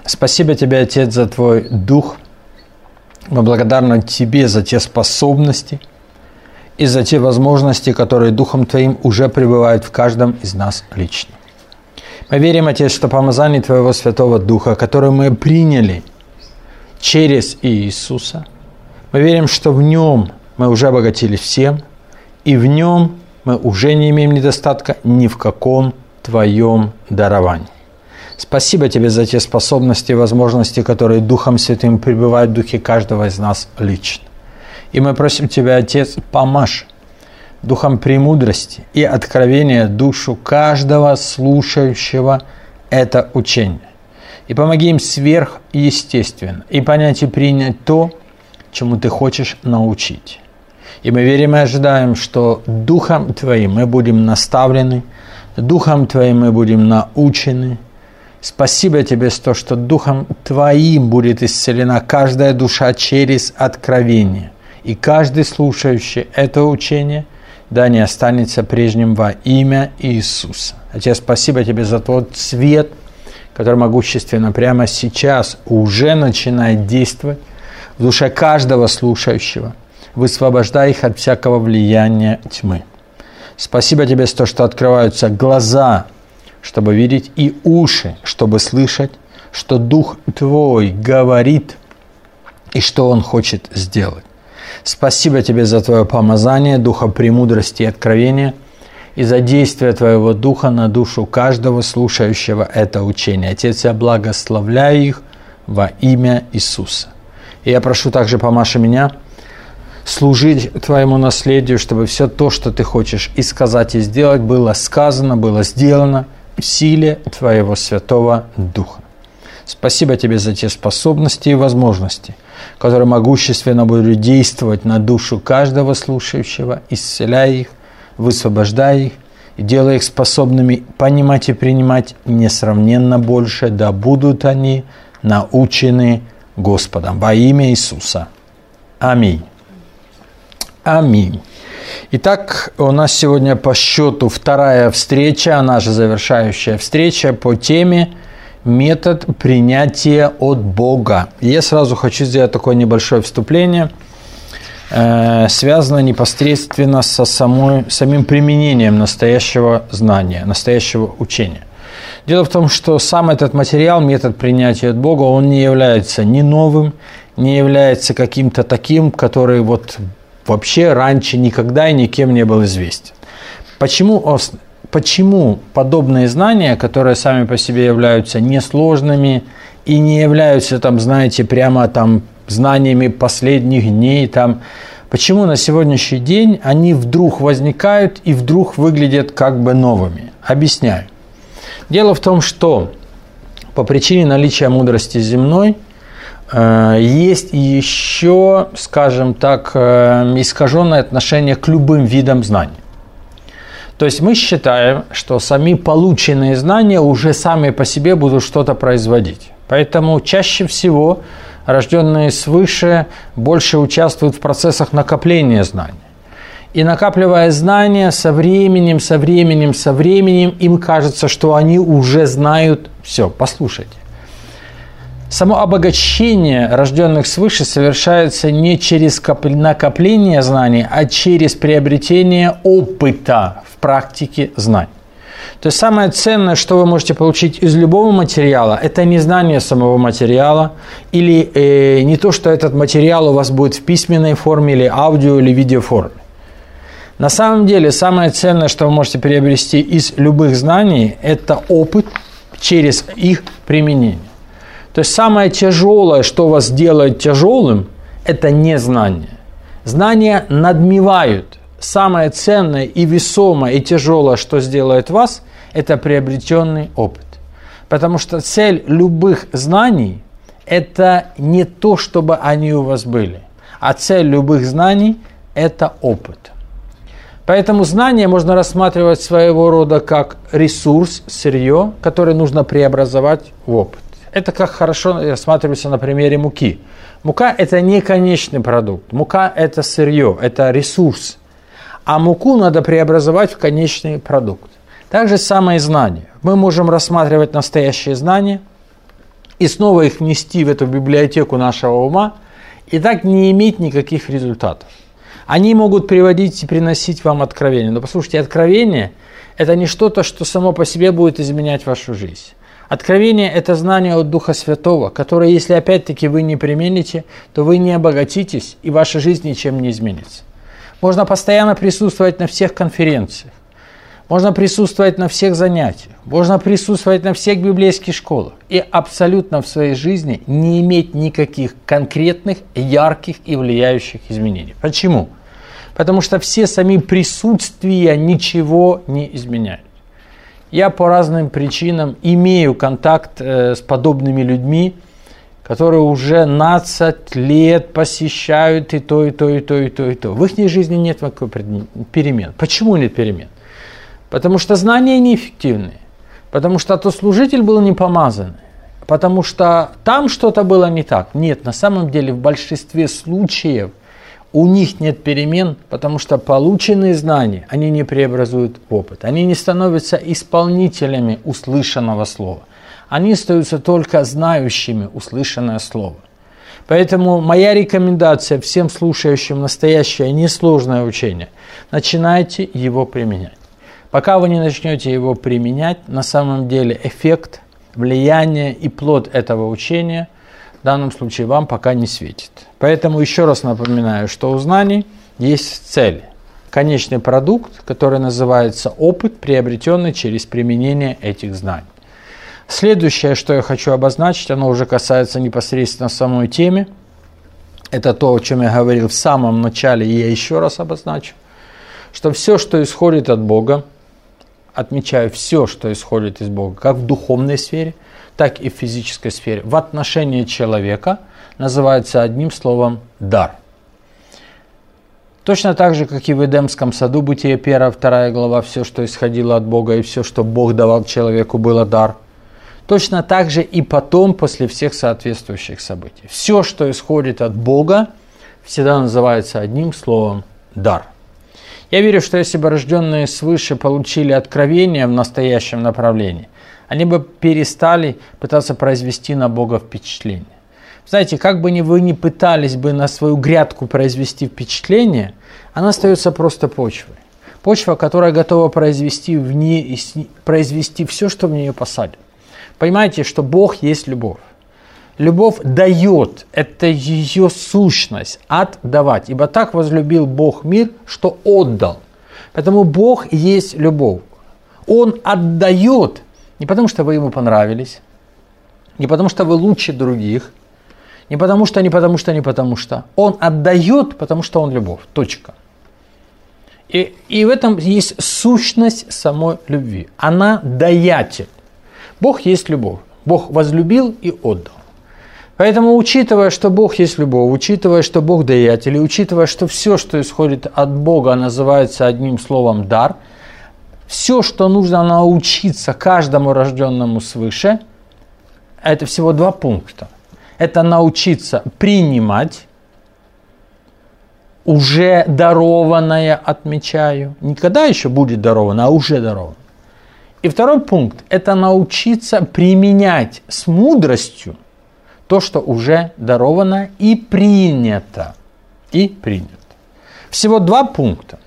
Спасибо Тебе, Отец, за Твой Дух. Мы благодарны Тебе за те способности и за те возможности, которые Духом Твоим уже пребывают в каждом из нас лично. Мы верим, Отец, что помазание Твоего Святого Духа, которое мы приняли через Иисуса, мы верим, что в Нем мы уже обогатились всем, и в Нем мы уже не имеем недостатка ни в каком Твоем даровании. Спасибо Тебе за те способности и возможности, которые Духом Святым пребывают в духе каждого из нас лично. И мы просим Тебя, Отец, помажь Духом премудрости и откровения душу каждого слушающего это учение. И помоги им сверхъестественно и понять и принять то, чему Ты хочешь научить. И мы верим и ожидаем, что Духом Твоим мы будем наставлены, Духом Твоим мы будем научены. Спасибо Тебе за то, что Духом Твоим будет исцелена каждая душа через откровение. И каждый слушающий это учение, да не останется прежним во имя Иисуса. Отец, спасибо Тебе за тот свет, который могущественно прямо сейчас уже начинает действовать в душе каждого слушающего, высвобождая их от всякого влияния тьмы. Спасибо Тебе за то, что открываются глаза, чтобы видеть, и уши, чтобы слышать, что Дух Твой говорит и что Он хочет сделать. Спасибо Тебе за Твое помазание, Духа премудрости и откровения, и за действие Твоего Духа на душу каждого слушающего это учение. Отец, я благословляю их во имя Иисуса. И я прошу также, помажь меня служить Твоему наследию, чтобы все то, что Ты хочешь и сказать, и сделать, было сказано, было сделано в силе Твоего Святого Духа. Спасибо Тебе за те способности и возможности, которые могущественно будут действовать на душу каждого слушающего, исцеляя их, высвобождая их и делая их способными понимать и принимать несравненно больше, да будут они научены Господом. Во имя Иисуса. Аминь. Аминь. Итак, у нас сегодня по счету вторая встреча, она же завершающая встреча по теме «Метод принятия от Бога». Я сразу хочу сделать такое небольшое вступление, связанное непосредственно со самим применением настоящего знания, настоящего учения. Дело в том, что сам этот материал, метод принятия от Бога, он не является ни новым, не является каким-то таким, который вообще раньше никогда и никем не был известен. Почему подобные знания, которые сами по себе являются несложными и не являются, прямо знаниями последних дней, почему на сегодняшний день они вдруг возникают и вдруг выглядят как бы новыми? Объясняю. Дело в том, что по причине наличия мудрости земной есть еще, искаженное отношение к любым видам знаний. То есть мы считаем, что сами полученные знания уже сами по себе будут что-то производить. Поэтому чаще всего рожденные свыше больше участвуют в процессах накопления знаний. И накапливая знания, со временем, им кажется, что они уже знают все. Послушайте. Само обогащение рожденных свыше совершается не через накопление знаний, а через приобретение опыта в практике знаний. То есть самое ценное, что вы можете получить из любого материала, это не знание самого материала, или не то, что этот материал у вас будет в письменной форме, или аудио, или видеоформе. На самом деле, самое ценное, что вы можете приобрести из любых знаний, это опыт через их применение. То есть самое тяжелое, что вас делает тяжелым, это не знание. Знания надмевают. Самое ценное и весомое и тяжелое, что сделает вас, это приобретенный опыт. Потому что цель любых знаний – это не то, чтобы они у вас были, а цель любых знаний – это опыт. Поэтому знание можно рассматривать своего рода как ресурс, сырье, которое нужно преобразовать в опыт. Это как хорошо рассматривается на примере муки. Мука – это не конечный продукт. Мука – это сырье, это ресурс. А муку надо преобразовать в конечный продукт. Так же самое и знание. Мы можем рассматривать настоящее знание и снова их внести в эту библиотеку нашего ума, и так не иметь никаких результатов. Они могут приводить и приносить вам откровение. Но послушайте, откровение – это не что-то, что само по себе будет изменять вашу жизнь. Откровение – это знание от Духа Святого, которое, если опять-таки вы не примените, то вы не обогатитесь, и ваша жизнь ничем не изменится. Можно постоянно присутствовать на всех конференциях, можно присутствовать на всех занятиях, можно присутствовать на всех библейских школах и абсолютно в своей жизни не иметь никаких конкретных, ярких и влияющих изменений. Почему? Потому что все сами присутствия ничего не изменяют. Я по разным причинам имею контакт с подобными людьми, которые уже 12 лет посещают и то, и то, и то, и то, и то. В их жизни нет никакой перемен. Почему нет перемен? Потому что знания неэффективные, потому что тот служитель был не помазанный, потому что там что-то было не так. Нет, на самом деле в большинстве случаев у них нет перемен, потому что полученные знания, они не преобразуют в опыт. Они не становятся исполнителями услышанного слова. Они остаются только знающими услышанное слово. Поэтому моя рекомендация всем слушающим настоящее несложное учение – начинайте его применять. Пока вы не начнете его применять, на самом деле эффект, влияние и плод этого учения в данном случае вам пока не светит. Поэтому еще раз напоминаю, что у знаний есть цель. Конечный продукт, который называется опыт, приобретенный через применение этих знаний. Следующее, что я хочу обозначить, оно уже касается непосредственно самой темы. Это то, о чем я говорил в самом начале, и я еще раз обозначу, что все, что исходит от Бога, отмечаю все, что исходит из Бога, как в духовной сфере, так и в физической сфере, в отношении человека, называется одним словом «дар». Точно так же, как и в Эдемском саду, Бытие 1-2 глава, все, что исходило от Бога и все, что Бог давал человеку, было дар. Точно так же и потом, после всех соответствующих событий. Все, что исходит от Бога, всегда называется одним словом «дар». Я верю, что если бы рожденные свыше получили откровение в настоящем направлении, они бы перестали пытаться произвести на Бога впечатление. Знаете, как бы вы ни пытались бы на свою грядку произвести впечатление, она остается просто почвой. Почва, которая готова произвести все, что в нее посадят. Понимаете, что Бог есть любовь. Любовь дает, это ее сущность, отдавать. Ибо так возлюбил Бог мир, что отдал. Поэтому Бог есть любовь. Он отдает не потому, что вы ему понравились, не потому, что вы лучше других, не потому что. Он отдает, потому что он любовь. Точка. И в этом есть сущность самой любви. Она даятель. Бог есть любовь. Бог возлюбил и отдал. Поэтому, учитывая, что Бог есть любовь, учитывая, что Бог даятель, и учитывая, что все, что исходит от Бога, называется одним словом «дар», все, что нужно научиться каждому рожденному свыше, это всего 2 пункта. Это научиться принимать уже дарованное, отмечаю. Не когда еще будет даровано, а уже даровано. И 2 пункт – это научиться применять с мудростью то, что уже даровано и принято. Всего 2 пункта.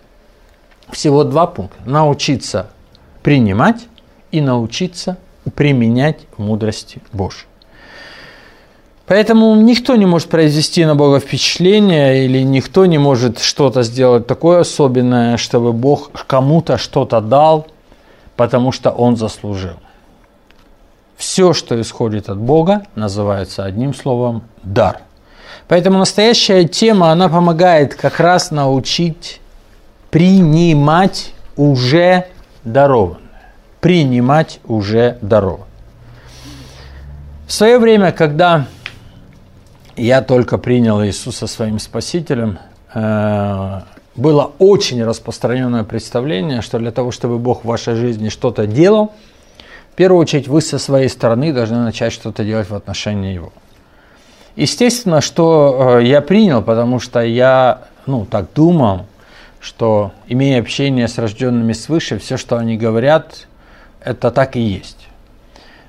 Научиться принимать и научиться применять в мудрости Божьей. Поэтому никто не может произвести на Бога впечатление, или никто не может что-то сделать такое особенное, чтобы Бог кому-то что-то дал, потому что Он заслужил. Все, что исходит от Бога, называется одним словом «дар». Поэтому настоящая тема, она помогает как раз научить принимать уже дарованное. В свое время, когда я только принял Иисуса своим Спасителем, было очень распространенное представление, что для того, чтобы Бог в вашей жизни что-то делал, в первую очередь вы со своей стороны должны начать что-то делать в отношении Его. Естественно, что я принял, потому что я так думал, что, имея общение с рожденными свыше, все, что они говорят, это так и есть.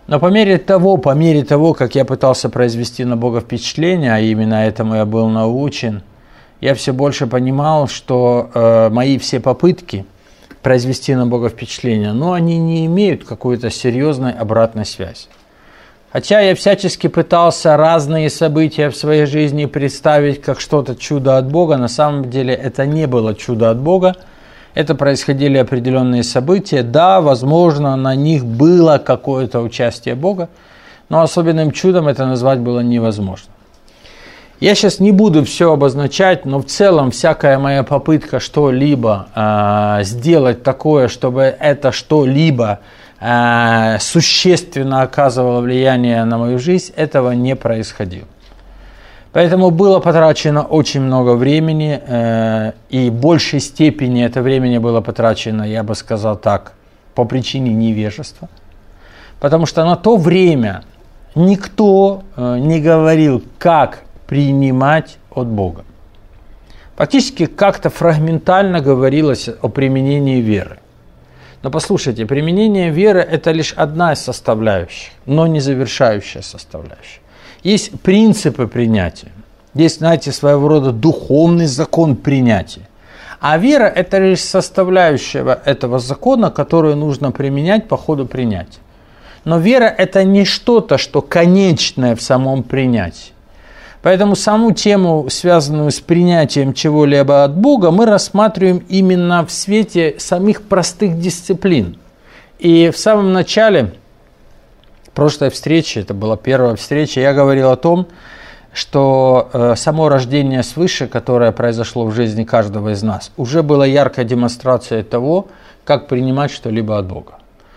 Но по мере того, как я пытался произвести на Бога впечатление, а именно этому я был научен, я все больше понимал, что мои все попытки произвести на Бога впечатление, но они не имеют какой-то серьезной обратной связи. Хотя я всячески пытался разные события в своей жизни представить как что-то чудо от Бога, на самом деле это не было чудо от Бога, это происходили определенные события, да, возможно, на них было какое-то участие Бога, но особенным чудом это назвать было невозможно. Я сейчас не буду все обозначать, но в целом всякая моя попытка что-либо сделать такое, чтобы это что-либо существенно оказывало влияние на мою жизнь, этого не происходило. Поэтому было потрачено очень много времени, и в большей степени это времени было потрачено, я бы сказал так, по причине невежества. Потому что на то время никто не говорил, как принимать от Бога. Фактически как-то фрагментально говорилось о применении веры. Но послушайте, применение веры – это лишь одна из составляющих, но не завершающая составляющая. Есть принципы принятия, есть, знаете, своего рода духовный закон принятия. А вера – это лишь составляющая этого закона, которую нужно применять по ходу принятия. Но вера – это не что-то, что конечное в самом принятии. Поэтому саму тему, связанную с принятием чего-либо от Бога, мы рассматриваем именно в свете самих простых дисциплин. И в самом начале прошлой встречи, это была первая встреча, я говорил о том, что само рождение свыше, которое произошло в жизни каждого из нас, уже было яркой демонстрацией того, как принимать что-либо от Бога.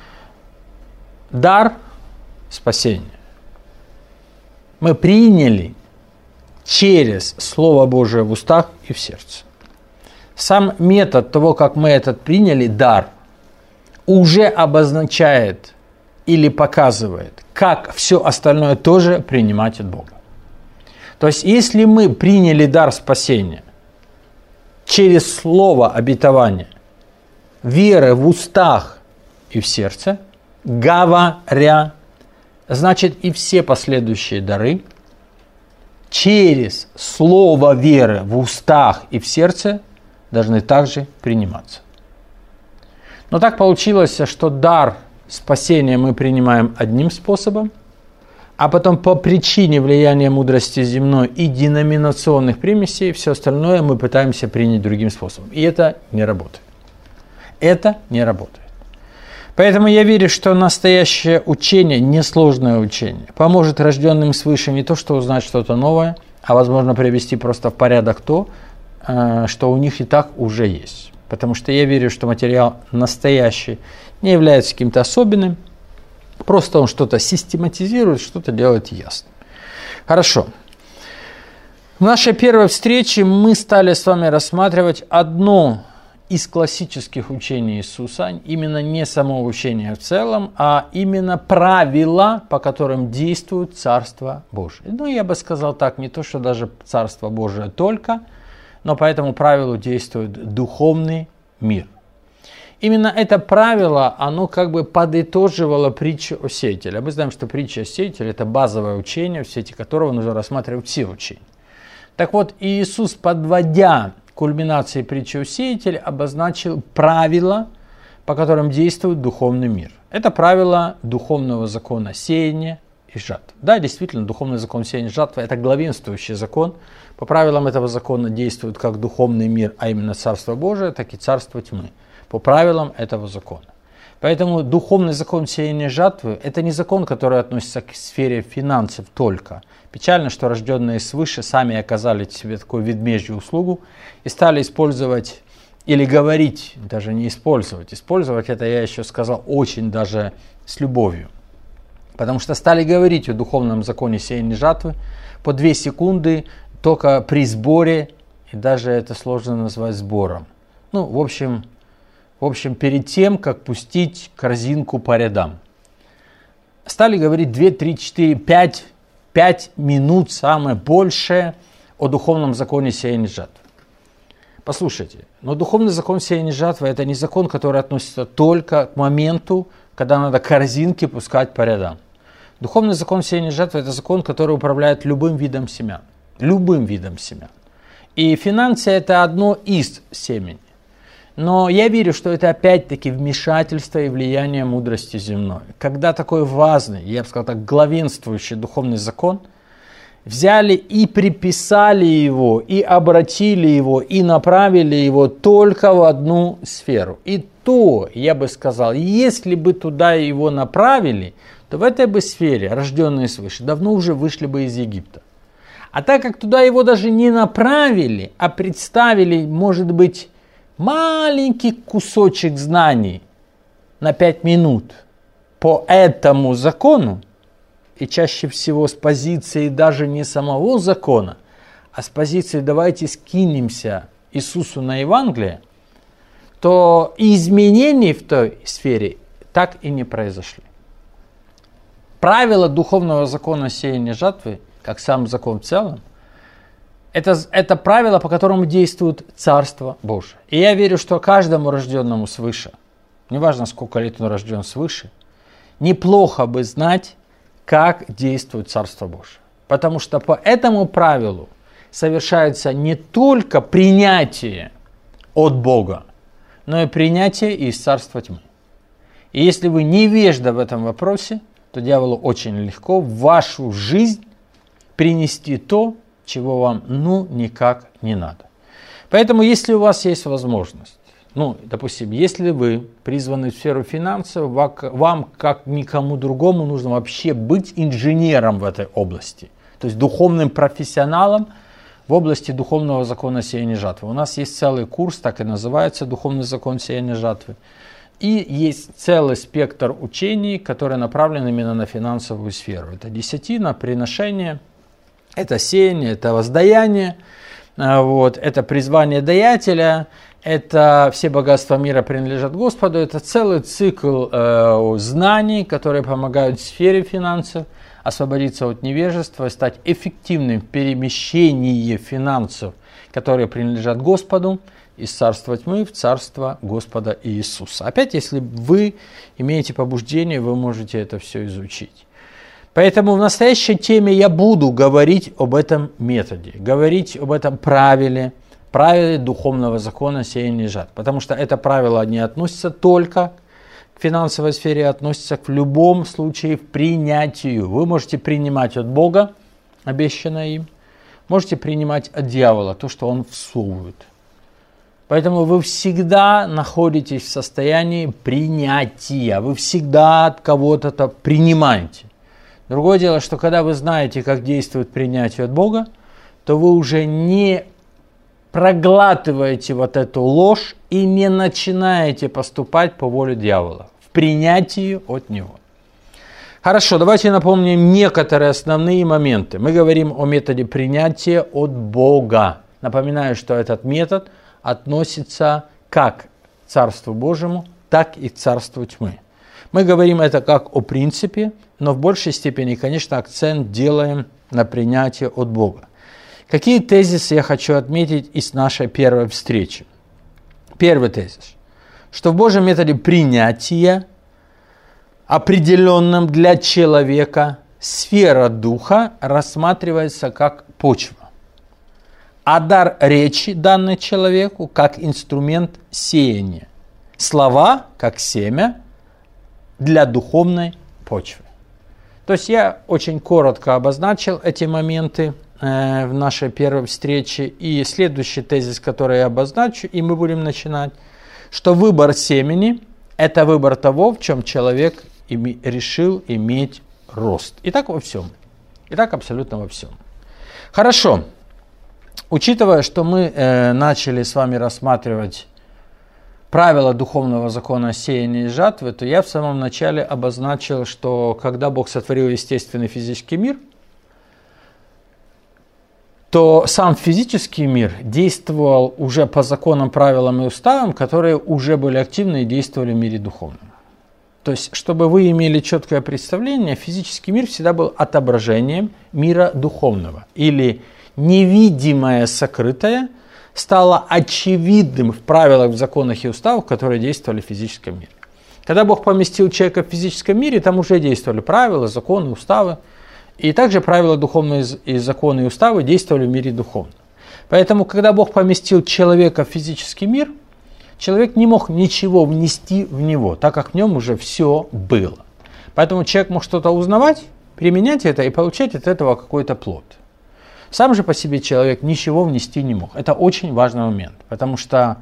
Дар спасения мы приняли через Слово Божие в устах и в сердце. Сам метод того, как мы этот приняли, дар, уже обозначает или показывает, как все остальное тоже принимать от Бога. То есть, если мы приняли дар спасения через слово обетования, веры в устах и в сердце, говоря, значит и все последующие дары через слово веры в устах и в сердце должны также приниматься. Но так получилось, что дар спасения мы принимаем одним способом, а потом по причине влияния мудрости земной и деноминационных примесей все остальное мы пытаемся принять другим способом. И это не работает. Это не работает. Поэтому я верю, что настоящее учение, несложное учение, поможет рожденным свыше не то, что узнать что-то новое, а возможно привести просто в порядок то, что у них и так уже есть. Потому что я верю, что материал настоящий не является каким-то особенным, просто он что-то систематизирует, что-то делает ясно. Хорошо. В нашей первой встрече мы стали с вами рассматривать одно из классических учений Иисуса, именно не само учение в целом, а именно правила, по которым действует Царство Божие. Ну, я бы сказал так, не то, что даже Царство Божие только, но по этому правилу действует духовный мир. Именно это правило, оно как бы подытоживало притчу о сеятеле. Мы знаем, что притча о сеятеле – это базовое учение, в свете которого нужно рассматривать все учения. Так вот, Иисус, подводя кульминации притчи о сеятеле, обозначил правила, по которым действует духовный мир. Это правило духовного закона сеяния и жатвы. Да, действительно, духовный закон сеяния и жатвы – это главенствующий закон. По правилам этого закона действует как духовный мир, а именно Царство Божие, так и Царство тьмы. По правилам этого закона. Поэтому духовный закон сеяния и жатвы – это не закон, который относится к сфере финансов только. Печально, что рожденные свыше сами оказали себе такую ведмежью услугу и стали использовать или говорить, даже не использовать. Использовать это, я еще сказал, очень даже с любовью. Потому что стали говорить о духовном законе сеяния и жатвы по 2 секунды только при сборе, и даже это сложно назвать сбором. Ну, в общем, перед тем, как пустить корзинку по рядам. Стали говорить 2, 3, 4, 5 минут, самое большее, о духовном законе сеяния и жатвы. Послушайте, но духовный закон сеяния и жатвы – это не закон, который относится только к моменту, когда надо корзинки пускать по рядам. Духовный закон сеяния жатвы – это закон, который управляет любым видом семян. Любым видом семян. И финансы – это одно из семени. Но я верю, что это опять-таки вмешательство и влияние мудрости земной. Когда такой важный, я бы сказал так, главенствующий духовный закон взяли и приписали его, и обратили его, и направили его только в одну сферу. И то, я бы сказал, если бы туда его направили, то в этой бы сфере, рожденные свыше, давно уже вышли бы из Египта. А так как туда его даже не направили, а представили, может быть, маленький кусочек знаний на 5 минут по этому закону, и чаще всего с позиции даже не самого закона, а с позиции «давайте скинемся Иисусу на Евангелие», то изменений в той сфере так и не произошли. Правило духовного закона сеяния жатвы, как сам закон в целом, это правило, по которому действует Царство Божие. И я верю, что каждому рожденному свыше, неважно сколько лет он рожден свыше, неплохо бы знать, как действует Царство Божие. Потому что по этому правилу совершается не только принятие от Бога, но и принятие из Царства Тьмы. И если вы невежда в этом вопросе, то дьяволу очень легко в вашу жизнь принести то, чего вам никак не надо. Поэтому, если у вас есть возможность, допустим, если вы призваны в сферу финансов, вам, как никому другому, нужно вообще быть инженером в этой области, то есть духовным профессионалом в области духовного закона сеяния жатвы. У нас есть целый курс, так и называется «Духовный закон сеяния жатвы». И есть целый спектр учений, которые направлены именно на финансовую сферу. Это десятина, приношение, это сеяние, это воздаяние, это призвание даятеля, это все богатства мира принадлежат Господу. Это целый цикл знаний, которые помогают в сфере финансов освободиться от невежества и стать эффективным в перемещении финансов, которые принадлежат Господу, из царства тьмы в царство Господа Иисуса. Опять, если вы имеете побуждение, вы можете это все изучить. Поэтому в настоящей теме я буду говорить об этом методе, говорить об этом правиле духовного закона сеяния жатвы. Потому что это правило не относится только к финансовой сфере, относится в любом случае к принятию. Вы можете принимать от Бога, обещанное им, можете принимать от дьявола, то, что он всовывает. Поэтому вы всегда находитесь в состоянии принятия, вы всегда от кого-то принимаете. Другое дело, что когда вы знаете, как действует принятие от Бога, то вы уже не проглатываете вот эту ложь и не начинаете поступать по воле дьявола, в принятии от него. Хорошо, давайте напомним некоторые основные моменты. Мы говорим о методе принятия от Бога. Напоминаю, что этот метод относится как к Царству Божьему, так и к Царству Тьмы. Мы говорим это как о принципе, но в большей степени, конечно, акцент делаем на принятие от Бога. Какие тезисы я хочу отметить из нашей первой встречи? Первый тезис, что в Божьем методе принятия, определенном для человека, сфера духа рассматривается как почва, а дар речи, данный человеку, как инструмент сеяния, слова, как семя для духовной почвы. То есть я очень коротко обозначил эти моменты в нашей первой встрече. И следующий тезис, который я обозначу, и мы будем начинать, что выбор семени – это выбор того, в чем человек решил иметь рост. И так во всем. И так абсолютно во всем. Хорошо. Учитывая, что мы начали с вами рассматривать правила духовного закона сеяния и жатвы, то я в самом начале обозначил, что когда Бог сотворил естественный физический мир, то сам физический мир действовал уже по законам, правилам и уставам, которые уже были активны и действовали в мире духовном. То есть, чтобы вы имели четкое представление, физический мир всегда был отображением мира духовного. Или невидимое, сокрытое стало очевидным в правилах, в законах и уставах, которые действовали в физическом мире. Когда Бог поместил человека в физическом мире, там уже действовали правила, законы, уставы. И также правила духовные и законы и уставы действовали в мире духовном. Поэтому, когда Бог поместил человека в физический мир, человек не мог ничего внести в него, так как в нем уже все было. Поэтому человек мог что-то узнавать, применять это и получать от этого какой-то плод. Сам же по себе человек ничего внести не мог. Это очень важный момент, потому что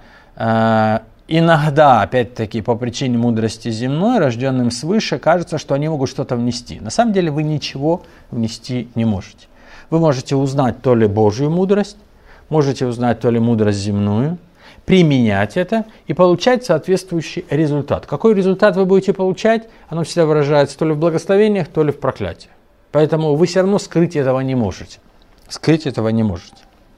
иногда, опять-таки, по причине мудрости земной, рожденным свыше, кажется, что они могут что-то внести. На самом деле вы ничего внести не можете. Вы можете узнать то ли Божью мудрость, можете узнать то ли мудрость земную, применять это и получать соответствующий результат. Какой результат вы будете получать, оно всегда выражается то ли в благословениях, то ли в проклятиях. Поэтому вы все равно скрыть этого не можете. Скрыть этого не можете.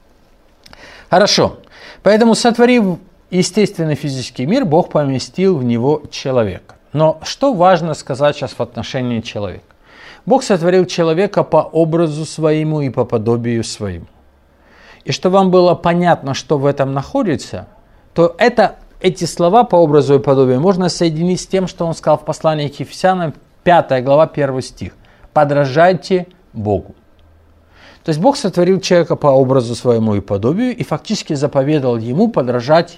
Хорошо. Поэтому, сотворив естественный физический мир, Бог поместил в него человека. Но что важно сказать сейчас в отношении человека? Бог сотворил человека по образу своему и по подобию своему. И чтобы вам было понятно, что в этом находится, то эти слова по образу и подобию можно соединить с тем, что он сказал в послании к Ефесянам, 5 глава, 1 стих. «Подражайте Богу». То есть Бог сотворил человека по образу своему и подобию и фактически заповедал ему подражать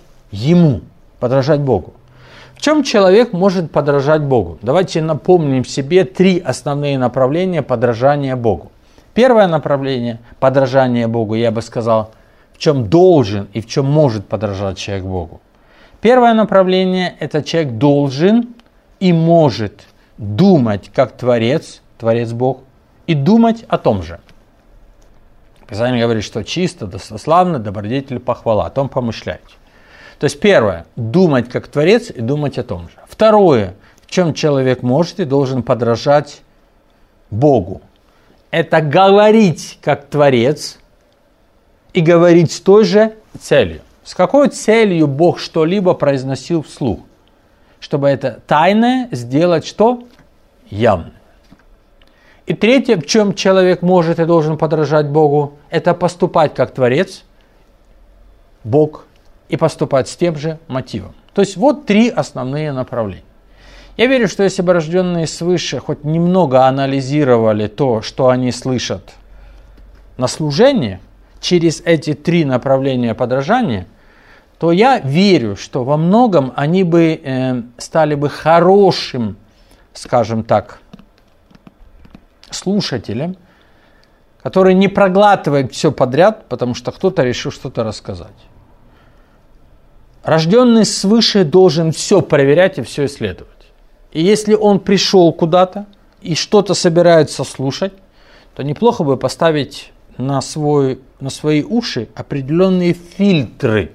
Богу. В чем человек может подражать Богу? Давайте напомним себе 3 основные направления подражания Богу. Первое направление подражания Богу, я бы сказал, в чем должен и в чем может подражать человек Богу. Первое направление – это человек должен и может думать как Творец Бог, и думать о том же. Писание говорит, что чисто, достославно, добродетель, похвала, о том помышляйте. То есть первое, думать как Творец и думать о том же. Второе, в чем человек может и должен подражать Богу. Это говорить как Творец и говорить с той же целью. С какой целью Бог что-либо произносил вслух? Чтобы это тайное сделать что? Явное. И третье, в чем человек может и должен подражать Богу, это поступать как Творец, Бог, и поступать с тем же мотивом. То есть вот 3 основные направления. Я верю, что если бы рожденные свыше хоть немного анализировали то, что они слышат на служении, через эти 3 направления подражания, то я верю, что во многом они бы стали бы хорошим, скажем так, слушателем, который не проглатывает все подряд, потому что кто-то решил что-то рассказать. Рожденный свыше должен все проверять и все исследовать. И если он пришел куда-то и что-то собирается слушать, то неплохо бы поставить на свои уши определенные фильтры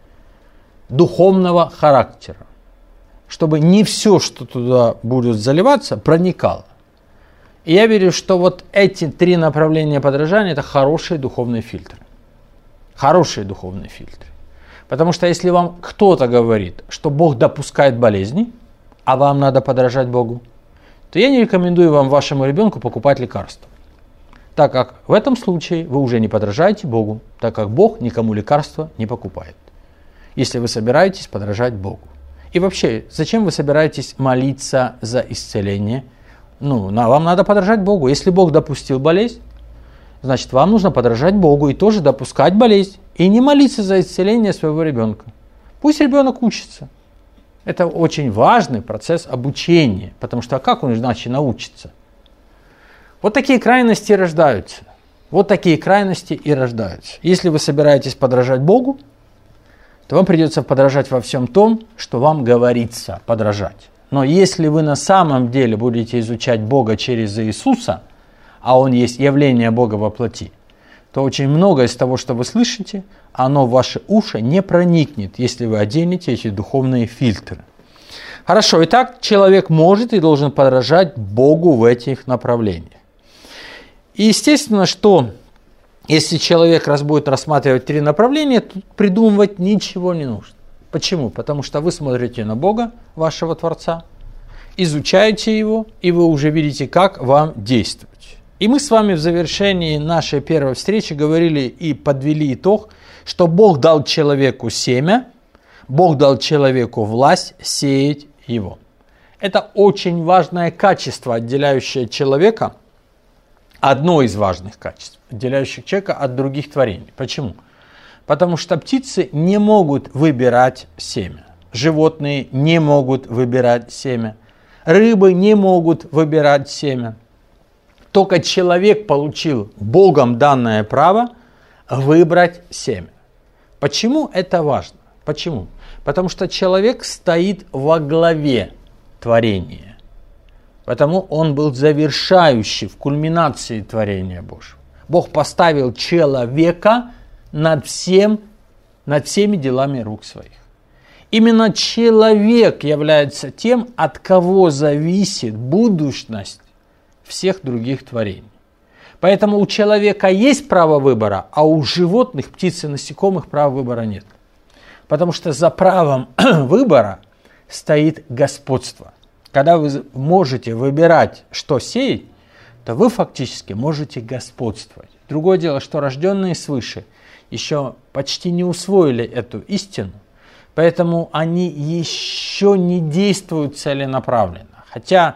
духовного характера, чтобы не все, что туда будет заливаться, проникало. И я верю, что вот эти 3 направления подражания – это хорошие духовные фильтры. Хорошие духовные фильтры. Потому что если вам кто-то говорит, что Бог допускает болезни, а вам надо подражать Богу, то я не рекомендую вам, вашему ребенку, покупать лекарства. Так как в этом случае вы уже не подражаете Богу, так как Бог никому лекарства не покупает. Если вы собираетесь подражать Богу. И вообще, зачем вы собираетесь молиться за исцеление? Вам надо подражать Богу. Если Бог допустил болезнь, значит, вам нужно подражать Богу и тоже допускать болезнь. И не молиться за исцеление своего ребенка. Пусть ребенок учится. Это очень важный процесс обучения, потому что как он иначе научится? Вот такие крайности рождаются. Вот такие крайности и рождаются. Если вы собираетесь подражать Богу, то вам придется подражать во всем том, что вам говорится подражать. Но если вы на самом деле будете изучать Бога через Иисуса, а Он есть явление Бога во плоти, то очень многое из того, что вы слышите, оно в ваши уши не проникнет, если вы оденете эти духовные фильтры. Хорошо, итак, человек может и должен подражать Богу в этих направлениях. И естественно, что если человек будет рассматривать 3 направления, то придумывать ничего не нужно. Почему? Потому что вы смотрите на Бога, вашего Творца, изучаете Его, и вы уже видите, как вам действовать. И мы с вами в завершении нашей первой встречи говорили и подвели итог, что Бог дал человеку семя, Бог дал человеку власть сеять его. Это очень важное качество, отделяющее человека, одно из важных качеств, отделяющих человека от других творений. Почему? Потому что птицы не могут выбирать семя, животные не могут выбирать семя, рыбы не могут выбирать семя. Только человек получил Богом данное право выбрать семя. Почему это важно? Почему? Потому что человек стоит во главе творения. Потому он был завершающий в кульминации творения Божьего. Бог поставил человека над всеми делами рук своих. Именно человек является тем, от кого зависит будущность всех других творений. Поэтому у человека есть право выбора, а у животных, птиц и насекомых права выбора нет. Потому что за правом выбора стоит господство. Когда вы можете выбирать, что сеять, то вы фактически можете господствовать. Другое дело, что рожденные свыше еще почти не усвоили эту истину, поэтому они еще не действуют целенаправленно. Хотя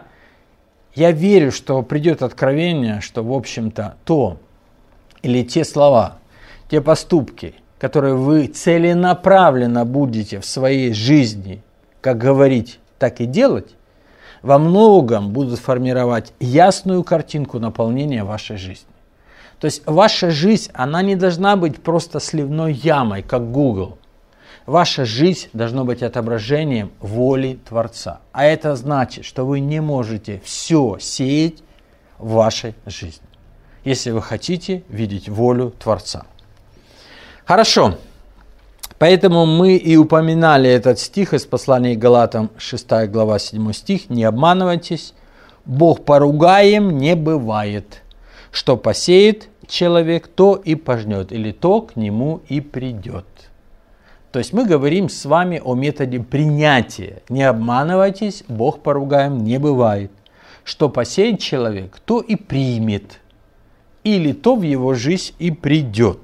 я верю, что придет откровение, что, в общем-то, то или те слова, те поступки, которые вы целенаправленно будете в своей жизни, как говорить, так и делать, во многом будут формировать ясную картинку наполнения вашей жизни. То есть ваша жизнь, она не должна быть просто сливной ямой, как Google. Ваша жизнь должна быть отображением воли Творца. А это значит, что вы не можете все сеять в вашей жизни, если вы хотите видеть волю Творца. Хорошо. Поэтому мы и упоминали этот стих из послания к Галатам, 6 глава, 7 стих. «Не обманывайтесь, Бог поругаем не бывает. Что посеет человек, то и пожнет, или то к нему и придет». То есть мы говорим с вами о методе принятия. Не обманывайтесь, Бог поругаем не бывает. Что посеет человек, то и примет, или то в его жизнь и придет.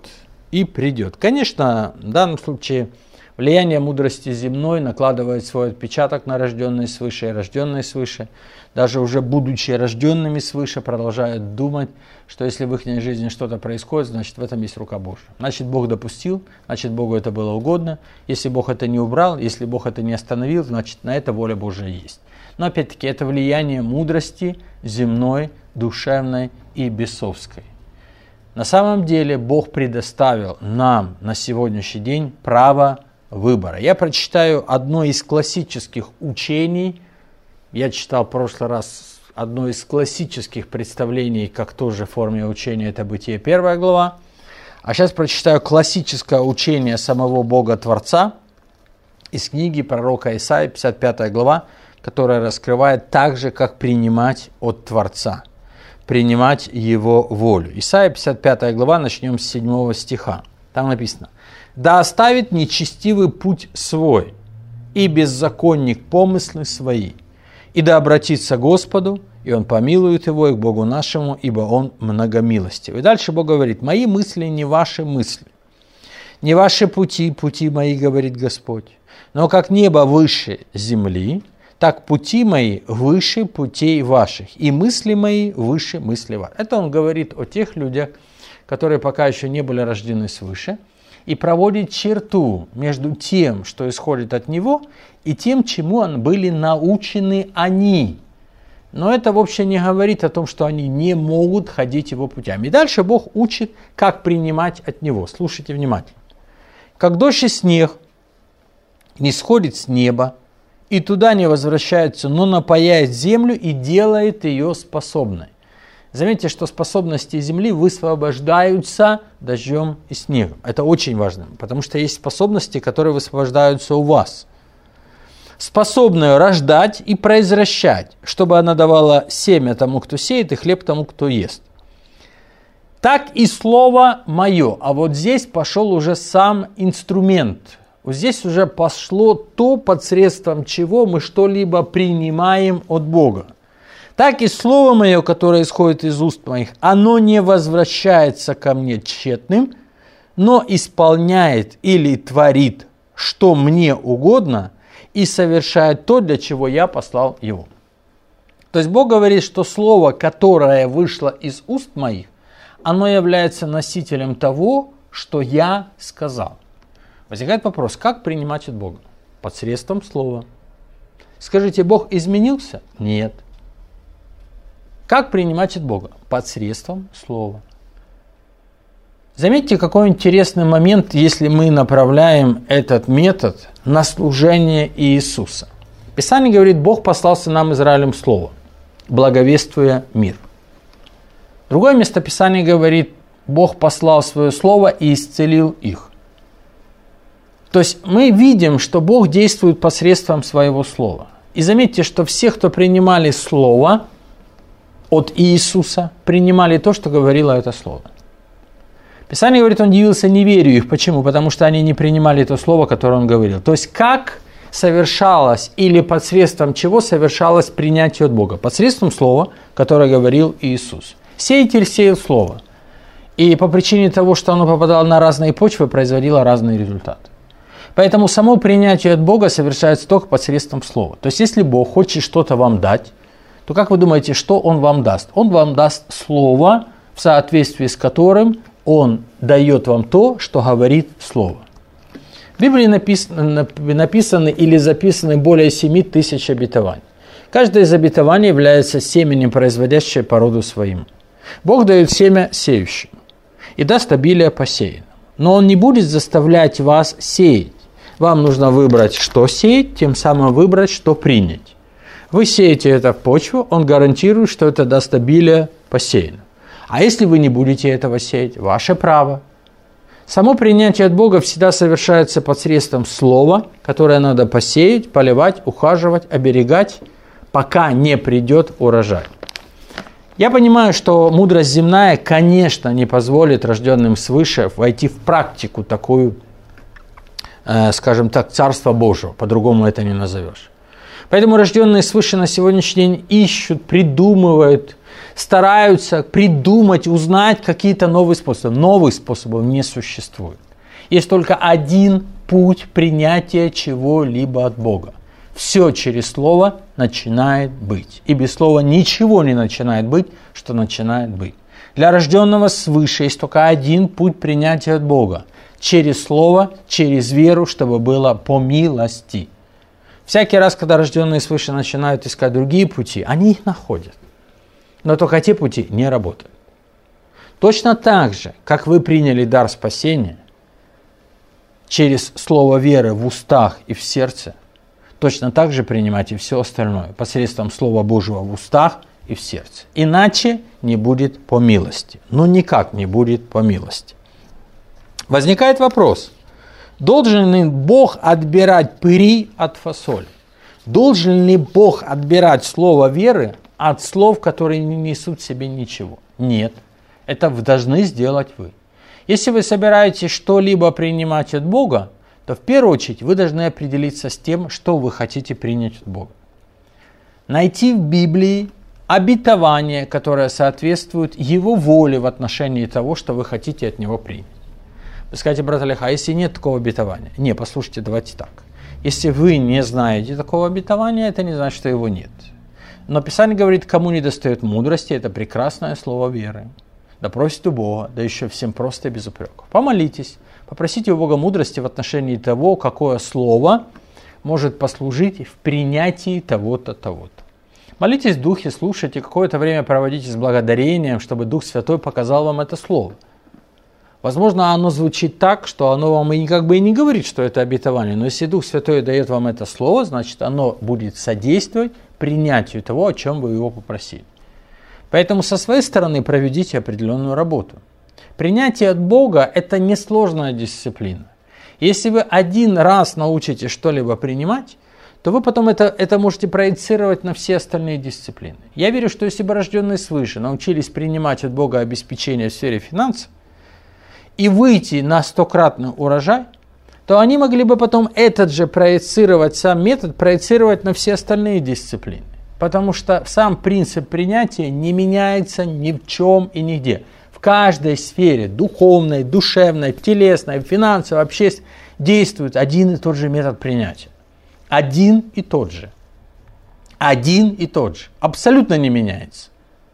Конечно, в данном случае влияние мудрости земной накладывает свой отпечаток на рожденные свыше и рожденные свыше. Даже уже будучи рожденными свыше, продолжают думать, что если в их жизни что-то происходит, значит в этом есть рука Божья. Значит Бог допустил, значит Богу это было угодно. Если Бог это не убрал, если Бог это не остановил, значит на это воля Божья есть. Но опять-таки это влияние мудрости земной, душевной и бесовской. На самом деле Бог предоставил нам на сегодняшний день право выбора. Я прочитаю одно из классических учений. Я читал в прошлый раз одно из классических представлений, как тоже в форме учения, это Бытие 1 глава. А сейчас прочитаю классическое учение самого Бога Творца из книги пророка Исаии, 55 глава, которая раскрывает так же, как принимать от Творца, принимать Его волю. Исаия, 55 глава, начнем с 7 стиха. Там написано: «Да оставит нечестивый путь свой, и беззаконник помыслы свои, и да обратится к Господу, и Он помилует его, и к Богу нашему, ибо Он многомилостив». И дальше Бог говорит: «Мои мысли не ваши мысли, не ваши пути, пути мои, говорит Господь. Но как небо выше земли, так пути мои выше путей ваших, и мысли мои выше мыслей ваших». Это он говорит о тех людях, которые пока еще не были рождены свыше, и проводит черту между тем, что исходит от него, и тем, чему были научены они. Но это вообще не говорит о том, что они не могут ходить его путями. И дальше Бог учит, как принимать от него. Слушайте внимательно. «Как дождь и снег не сходит с неба, и туда не возвращается, но напояет землю и делает ее способной». Заметьте, что способности земли высвобождаются дождем и снегом. Это очень важно, потому что есть способности, которые высвобождаются у вас. Способную рождать и произвращать, чтобы она давала семя тому, кто сеет, и хлеб тому, кто ест. Так и слово мое. А вот здесь пошел уже сам инструмент. Вот здесь уже пошло то, посредством чего мы что-либо принимаем от Бога. Так и слово мое, которое исходит из уст моих, оно не возвращается ко мне тщетным, но исполняет или творит, что мне угодно, и совершает то, для чего я послал его. То есть Бог говорит, что слово, которое вышло из уст моих, оно является носителем того, что я сказал. Возникает вопрос, как принимать от Бога? Посредством слова. Скажите, Бог изменился? Нет. Как принимать от Бога? Посредством слова. Заметьте, какой интересный момент, если мы направляем этот метод на служение Иисуса. Писание говорит, Бог послался нам Израилем Слово, благовествуя мир. Другое место Писания говорит, Бог послал свое Слово и исцелил их. То есть мы видим, что Бог действует посредством своего Слова. И заметьте, что все, кто принимали Слово от Иисуса, принимали то, что говорило это Слово. Писание говорит, Он дивился неверию их. Почему? Потому что они не принимали то слово, которое Он говорил. То есть, как совершалось или посредством чего совершалось принятие от Бога? Посредством слова, которое говорил Иисус. Сеятель сеял слово. И по причине того, что оно попадало на разные почвы, производило разные результаты. Поэтому само принятие от Бога совершается только посредством слова. То есть, если Бог хочет что-то вам дать, то как вы думаете, что Он вам даст? Он вам даст слово, в соответствии с которым Он дает вам то, что говорит Слово. В Библии написаны или записаны более 7000 обетований. Каждое из обетований является семенем, производящее по роду своему. Бог дает семя сеющему и даст обилие посеянному. Но Он не будет заставлять вас сеять. Вам нужно выбрать, что сеять, тем самым выбрать, что принять. Вы сеете это в почву, Он гарантирует, что это даст обилие посеянному. А если вы не будете этого сеять, ваше право. Само принятие от Бога всегда совершается посредством слова, которое надо посеять, поливать, ухаживать, оберегать, пока не придет урожай. Я понимаю, что мудрость земная, конечно, не позволит рожденным свыше войти в практику такую, скажем так, Царство Божие, по-другому это не назовешь. Поэтому рожденные свыше на сегодняшний день ищут, придумывают, стараются придумать, узнать какие-то новые способы. Новых способов не существует. Есть только один путь принятия чего-либо от Бога. Все через Слово начинает быть. И без Слова ничего не начинает быть, что начинает быть. Для рожденного свыше есть только один путь принятия от Бога. Через Слово, через веру, чтобы было по милости. Всякий раз, когда рожденные свыше начинают искать другие пути, они их находят. Но только те пути не работают. Точно так же, как вы приняли дар спасения через слово веры в устах и в сердце, точно так же принимайте все остальное посредством Слова Божьего в устах и в сердце. Иначе не будет по милости. Ну никак не будет по милости. Возникает вопрос. Должен ли Бог отбирать пыри от фасоли? Должен ли Бог отбирать слово веры от слов, которые не несут в себе ничего? Нет. Это должны сделать вы. Если вы собираетесь что-либо принимать от Бога, то в первую очередь вы должны определиться с тем, что вы хотите принять от Бога. Найти в Библии обетование, которое соответствует Его воле в отношении того, что вы хотите от Него принять. Вы скажете, брат Олег, а если нет такого обетования? Не, послушайте, давайте так. Если вы не знаете такого обетования, это не значит, что его нет. Но Писание говорит, кому не достает мудрости, это прекрасное слово веры. Да просит у Бога, да еще всем просто и без упрека. Помолитесь, попросите у Бога мудрости в отношении того, какое слово может послужить в принятии того-то, того-то. Молитесь в Духе, слушайте, какое-то время проводите с благодарением, чтобы Дух Святой показал вам это слово. Возможно, оно звучит так, что оно вам и как бы и не говорит, что это обетование. Но если Дух Святой дает вам это слово, значит, оно будет содействовать принятию того, о чем вы его попросили. Поэтому со своей стороны проведите определенную работу. Принятие от Бога – это несложная дисциплина. Если вы один раз научитесь что-либо принимать, то вы потом это можете проецировать на все остальные дисциплины. Я верю, что если бы рожденные свыше научились принимать от Бога обеспечение в сфере финансов, и выйти на 100-кратный урожай, то они могли бы потом этот же проецировать, сам метод проецировать на все остальные дисциплины. Потому что сам принцип принятия не меняется ни в чем и нигде. В каждой сфере, духовной, душевной, телесной, финансовой, общественной, действует один и тот же метод принятия. Один и тот же. один и тот же, абсолютно не меняется.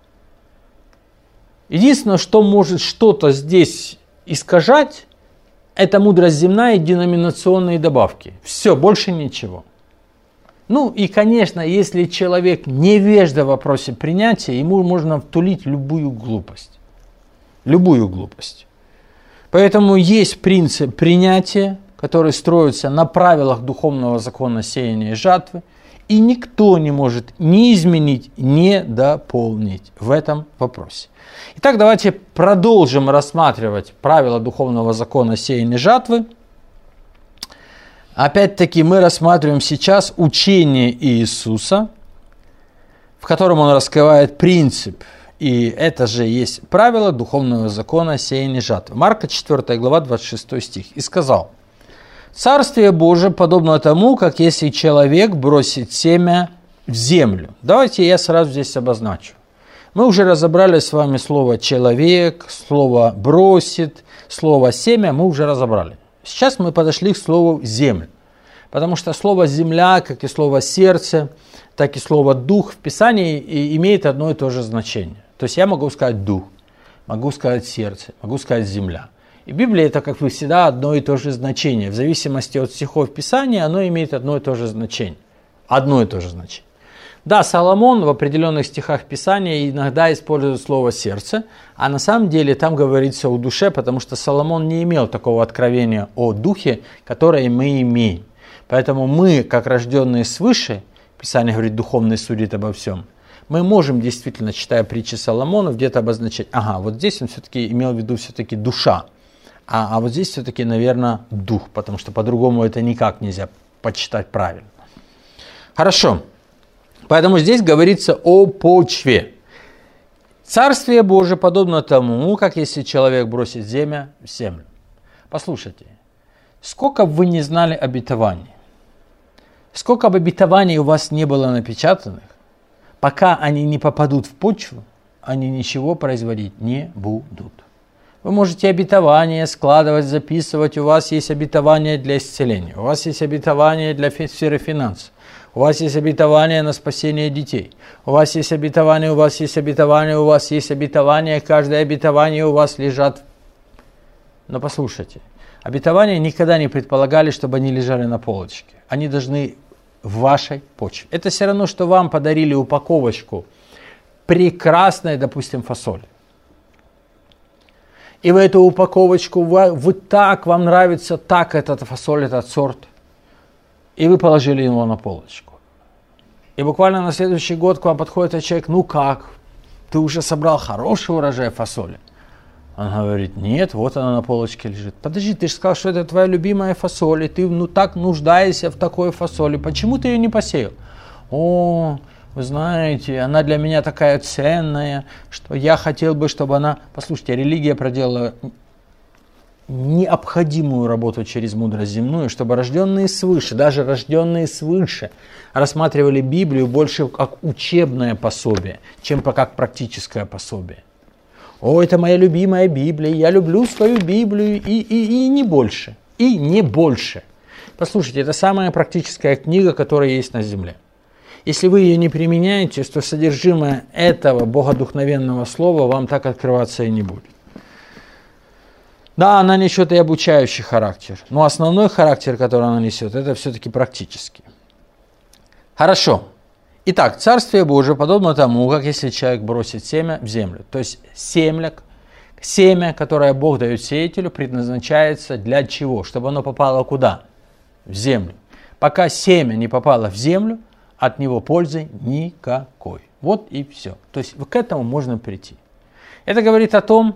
Единственное, что может что-то здесь искажать, это мудрость земная и деноминационные добавки. Все, больше ничего. Ну и, конечно, если человек невежда в вопросе принятия, ему можно втулить любую глупость. Любую глупость. Поэтому есть принцип принятия, который строится на правилах духовного закона сеяния и жатвы, и никто не может ни изменить, ни дополнить в этом вопросе. Итак, давайте продолжим рассматривать правила духовного закона сеяния и жатвы. Опять-таки мы рассматриваем сейчас учение Иисуса, в котором он раскрывает принцип. И это же есть правило духовного закона сеяния и жатвы. Марка 4 глава 26 стих. «И сказал: Царствие Божие подобно тому, как если человек бросит семя в землю». Давайте я сразу здесь обозначу. Мы уже разобрали с вами слово «человек», слово «бросит», слово «семя» мы уже разобрали. Сейчас мы подошли к слову «землю». Потому что слово «земля», как и слово «сердце», так и слово «дух» в Писании имеет одно и то же значение. То есть я могу сказать «дух», могу сказать «сердце», могу сказать «земля». И Библия это, как всегда, одно и то же значение. В зависимости от стихов Писания оно имеет одно и то же значение. Одно и то же значение. Да, Соломон в определенных стихах Писания иногда использует слово «сердце», а на самом деле там говорится о душе, потому что Соломон не имел такого откровения о духе, которое мы имеем. Поэтому мы, как рожденные свыше, Писание говорит, духовный судит обо всем, мы можем действительно, читая притчи Соломона, где-то обозначать, ага, вот здесь он все-таки имел в виду все-таки душа, а вот здесь все-таки, наверное, дух, потому что по-другому это никак нельзя почитать правильно. Хорошо, поэтому здесь говорится о почве. Царствие Божие подобно тому, как если человек бросит семя в землю. Послушайте, сколько бы вы не знали обетований, сколько бы обетований у вас не было напечатанных, пока они не попадут в почву, они ничего производить не будут. Вы можете обетования складывать, записывать, у вас есть обетование для исцеления, у вас есть обетование для сферы финансов, у вас есть обетование на спасение детей, у вас есть обетование, у вас есть обетование, у вас есть обетование, каждое обетование у вас лежат. Но послушайте, обетования никогда не предполагали, чтобы они лежали на полочке. Они должны в вашей почве. Это все равно, что вам подарили упаковочку прекрасной, допустим, фасоли. И в эту упаковочку вам нравится так этот фасоль, этот сорт. И вы положили его на полочку. И буквально на следующий год к вам подходит человек, ну как, ты уже собрал хороший урожай фасоли? Он говорит, нет, вот она на полочке лежит. Подожди, ты же сказал, что это твоя любимая фасоль, и ты так нуждаешься в такой фасоли. Почему ты ее не посеял? О, вы знаете, она для меня такая ценная, что я хотел бы, чтобы она... Послушайте, религия проделала необходимую работу через мудрость земную, чтобы рожденные свыше, даже рожденные свыше, рассматривали Библию больше как учебное пособие, чем как практическое пособие. О, это моя любимая Библия, я люблю свою Библию и не больше, и не больше. Послушайте, это самая практическая книга, которая есть на земле. Если вы ее не применяете, то содержимое этого богодухновенного слова вам так открываться и не будет. Да, она несет и обучающий характер, но основной характер, который она несет, это все-таки практический. Хорошо. Итак, Царствие Божие подобно тому, как если человек бросит семя в землю. То есть семя, которое Бог дает сеятелю, предназначается для чего? Чтобы оно попало куда? В землю. Пока семя не попало в землю, от него пользы никакой. Вот и все. То есть к этому можно прийти. Это говорит о том,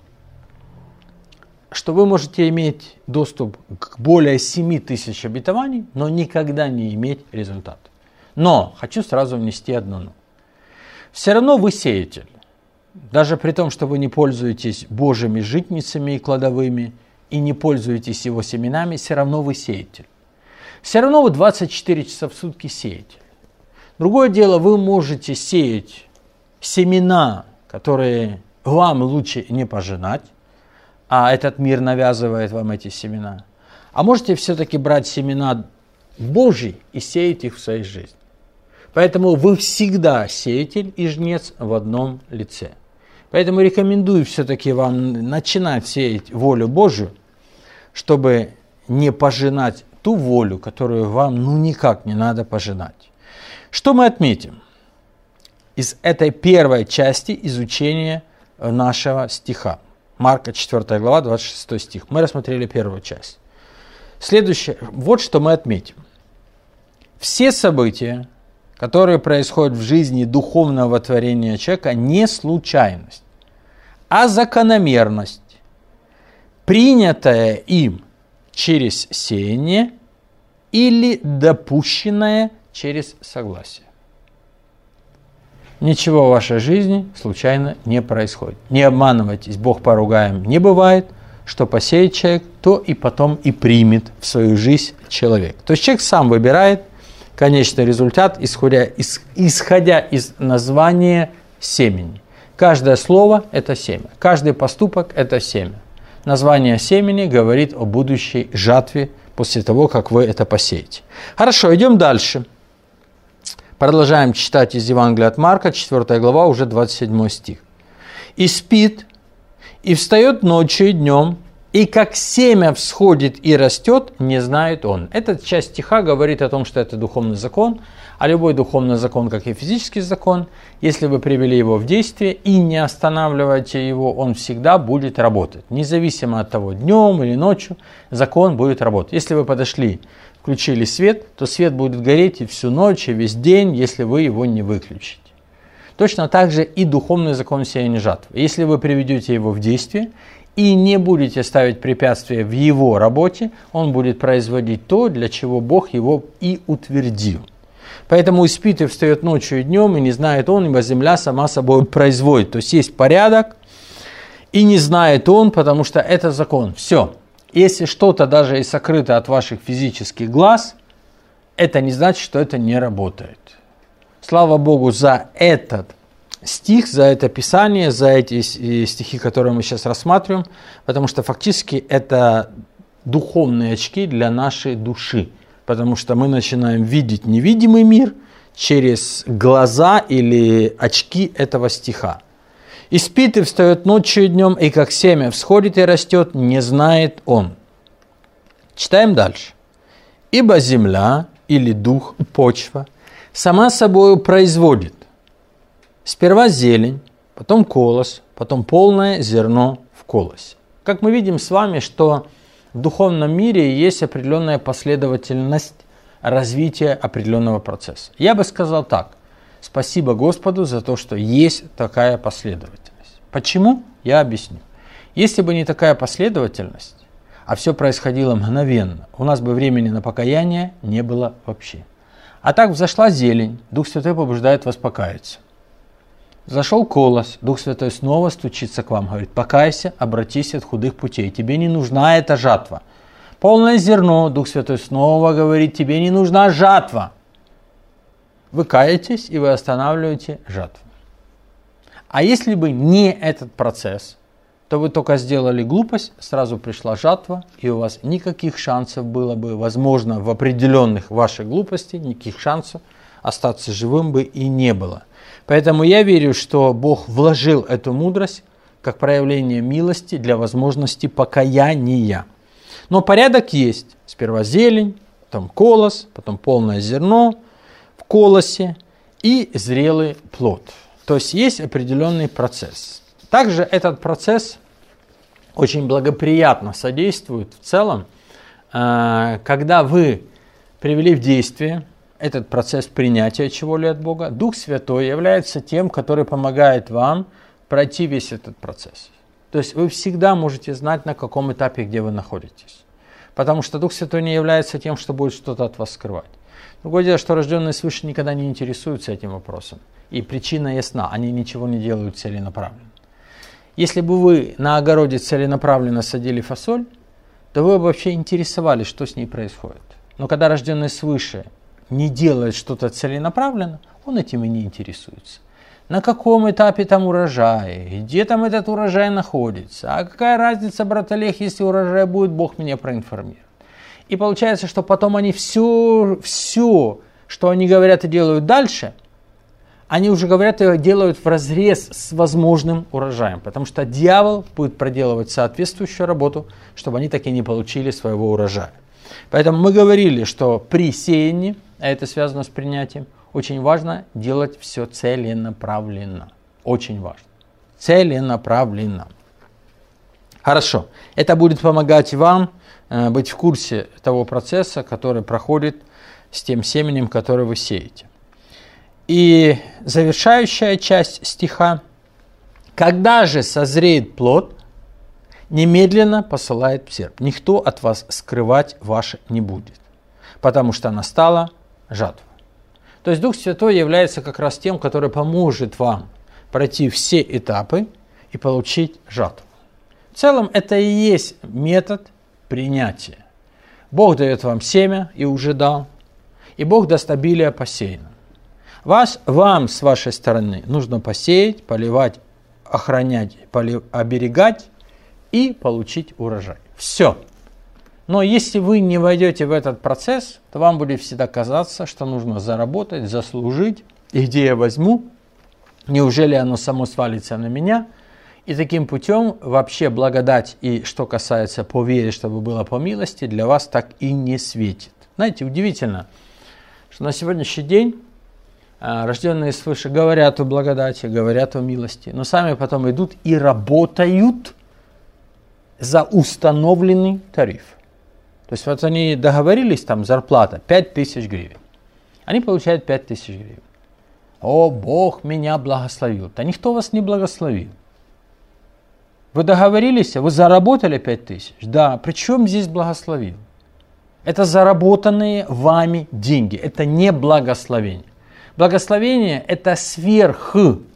что вы можете иметь доступ к более 7 тысяч обетований, но никогда не иметь результата. Но хочу сразу внести одно «но». Все равно вы сеятель. Даже при том, что вы не пользуетесь Божьими житницами и кладовыми и не пользуетесь его семенами, все равно вы сеятель. Все равно вы 24 часа в сутки сеятель. Другое дело, вы можете сеять семена, которые вам лучше не пожинать, а этот мир навязывает вам эти семена. А можете все-таки брать семена Божьи и сеять их в своей жизни. Поэтому вы всегда сеятель и жнец в одном лице. Поэтому рекомендую все-таки вам начинать сеять волю Божию, чтобы не пожинать ту волю, которую вам никак не надо пожинать. Что мы отметим из этой первой части изучения нашего стиха? Марка 4 глава, 26 стих. Мы рассмотрели первую часть. Следующее, вот что мы отметим. Все события, которые происходят в жизни духовного творения человека, не случайность, а закономерность, принятая им через сеяние или допущенная через согласие. Ничего в вашей жизни случайно не происходит. Не обманывайтесь, Бог поругаем не бывает. Что посеет человек, то и потом и примет в свою жизнь человек. То есть человек сам выбирает конечный результат, исходя из названия семени. Каждое слово – это семя. Каждый поступок – это семя. Название семени говорит о будущей жатве после того, как вы это посеете. Хорошо, идем дальше. Продолжаем читать из Евангелия от Марка, 4 глава, уже 27 стих. «И спит, и встает ночью и днем, и как семя всходит и растет, не знает он». Эта часть стиха говорит о том, что это духовный закон, а любой духовный закон, как и физический закон, если вы привели его в действие и не останавливаете его, он всегда будет работать. Независимо от того, днем или ночью, закон будет работать. Если вы подошли, включили свет, то свет будет гореть и всю ночь, и весь день, если вы его не выключите. Точно так же и духовный закон сеяния жатвы. Если вы приведете его в действие и не будете ставить препятствия в его работе, он будет производить то, для чего Бог его и утвердил. Поэтому и спит, и встает ночью и днем, и не знает он, ибо земля сама собой производит. То есть есть порядок, и не знает он, потому что это закон. Все. Если что-то даже и сокрыто от ваших физических глаз, это не значит, что это не работает. Слава Богу за этот стих, за это Писание, за эти стихи, которые мы сейчас рассматриваем, потому что фактически это духовные очки для нашей души, потому что мы начинаем видеть невидимый мир через глаза или очки этого стиха. «И спит, и встает ночью и днем, и как семя всходит и растет, не знает он». Читаем дальше. «Ибо земля или дух, почва, сама собою производит сперва зелень, потом колос, потом полное зерно в колосе». Как мы видим с вами, что в духовном мире есть определенная последовательность развития определенного процесса. Я бы сказал так. Спасибо Господу за то, что есть такая последовательность. Почему? Я объясню. Если бы не такая последовательность, а все происходило мгновенно, у нас бы времени на покаяние не было вообще. А так взошла зелень, Дух Святой побуждает вас покаяться. Зашел колос, Дух Святой снова стучится к вам, говорит: покайся, обратись от худых путей, тебе не нужна эта жатва. Полное зерно, Дух Святой снова говорит: тебе не нужна жатва. Вы каетесь, и вы останавливаете жатву. А если бы не этот процесс, то вы только сделали глупость, сразу пришла жатва, и у вас никаких шансов было бы, возможно, в определенных ваших глупостей, никаких шансов остаться живым бы и не было. Поэтому я верю, что Бог вложил эту мудрость как проявление милости для возможности покаяния. Но порядок есть. Сперва зелень, потом колос, потом полное зерно в колосе и зрелый плод. То есть есть определенный процесс. Также этот процесс очень благоприятно содействует в целом, когда вы привели в действие этот процесс принятия чего-либо от Бога, Дух Святой является тем, который помогает вам пройти весь этот процесс. То есть вы всегда можете знать, на каком этапе, где вы находитесь. Потому что Дух Святой не является тем, что будет что-то от вас скрывать. Другое дело, что рожденные свыше никогда не интересуются этим вопросом. И причина ясна, они ничего не делают целенаправленно. Если бы вы на огороде целенаправленно садили фасоль, то вы бы вообще интересовались, что с ней происходит. Но когда рожденный свыше не делает что-то целенаправленно, он этим и не интересуется. На каком этапе там урожай, где там этот урожай находится, а какая разница, брат Олег, если урожай будет, Бог меня проинформирует. И получается, что потом они все что они говорят и делают дальше, они уже говорят и делают вразрез с возможным урожаем, потому что дьявол будет проделывать соответствующую работу, чтобы они так и не получили своего урожая. Поэтому мы говорили, что при сеянии, а это связано с принятием, очень важно делать все целенаправленно. Очень важно. Целенаправленно. Хорошо. Это будет помогать вам быть в курсе того процесса, который проходит с тем семенем, которое вы сеете. И завершающая часть стиха. Когда же созреет плод, немедленно посылает серп. Никто от вас скрывать ваше не будет, потому что настала жатва. То есть Дух Святой является как раз тем, который поможет вам пройти все этапы и получить жатву. В целом это и есть метод принятия. Бог дает вам семя и уже дал, и Бог даст обилие посеянным. Вам с вашей стороны нужно посеять, поливать, охранять, оберегать и получить урожай. Все. Но если вы не войдете в этот процесс, то вам будет всегда казаться, что нужно заработать, заслужить. И где я возьму? Неужели оно само свалится на меня? И таким путем вообще благодать и что касается по вере, чтобы было по милости, для вас так и не светит. Знаете, удивительно, что на сегодняшний день рожденные свыше говорят о благодати, говорят о милости, но сами потом идут и работают за установленный тариф. То есть вот они договорились, там зарплата 5000 гривен. Они получают 5000 гривен. О, Бог меня благословил. Да никто вас не благословил. Вы договорились, вы заработали 5000. Да, причем здесь благословил? Это заработанные вами деньги. Это не благословение. Благословение – это сверх.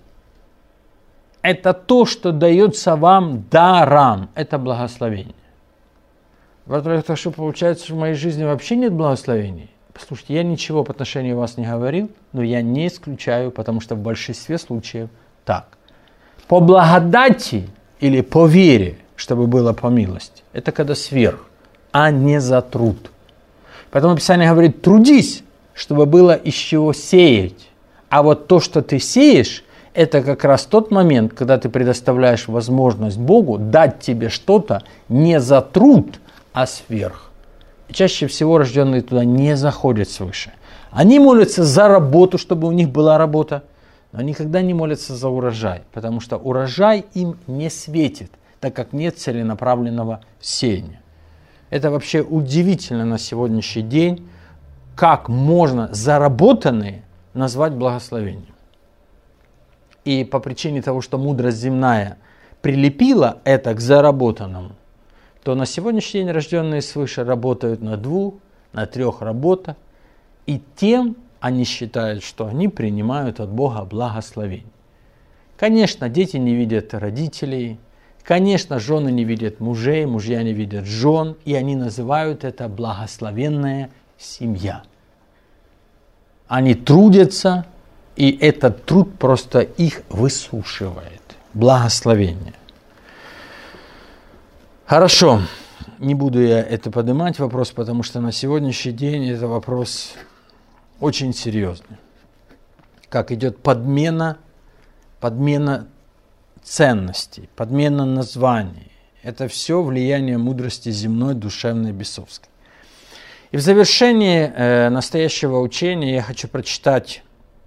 Это то, что дается вам даром. Это благословение. Так что получается, что в моей жизни вообще нет благословений. Послушайте, я ничего по отношению вас не говорил, но я не исключаю, потому что в большинстве случаев так. По благодати или по вере, чтобы было по милости, это когда сверх, а не за труд. Поэтому Писание говорит, трудись, чтобы было из чего сеять. А вот то, что ты сеешь, это как раз тот момент, когда ты предоставляешь возможность Богу дать тебе что-то не за труд, а сверх. И чаще всего рожденные туда не заходят свыше. Они молятся за работу, чтобы у них была работа, но никогда не молятся за урожай, потому что урожай им не светит, так как нет целенаправленного сеяния. Это вообще удивительно на сегодняшний день, как можно заработанные назвать благословением. И по причине того, что мудрость земная прилепила это к заработанному, то на сегодняшний день рожденные свыше работают на 2, на 3 работах, и тем они считают, что они принимают от Бога благословение. Конечно, дети не видят родителей, конечно, жены не видят мужей, мужья не видят жен, и они называют это благословенная семья. Они трудятся, и этот труд просто их высушивает. Благословение. Хорошо, не буду я это поднимать вопрос, потому что на сегодняшний день это вопрос очень серьезный. Как идет подмена ценностей, подмена названий. Это все влияние мудрости земной, душевной, бесовской. И в завершении настоящего учения я хочу прочитать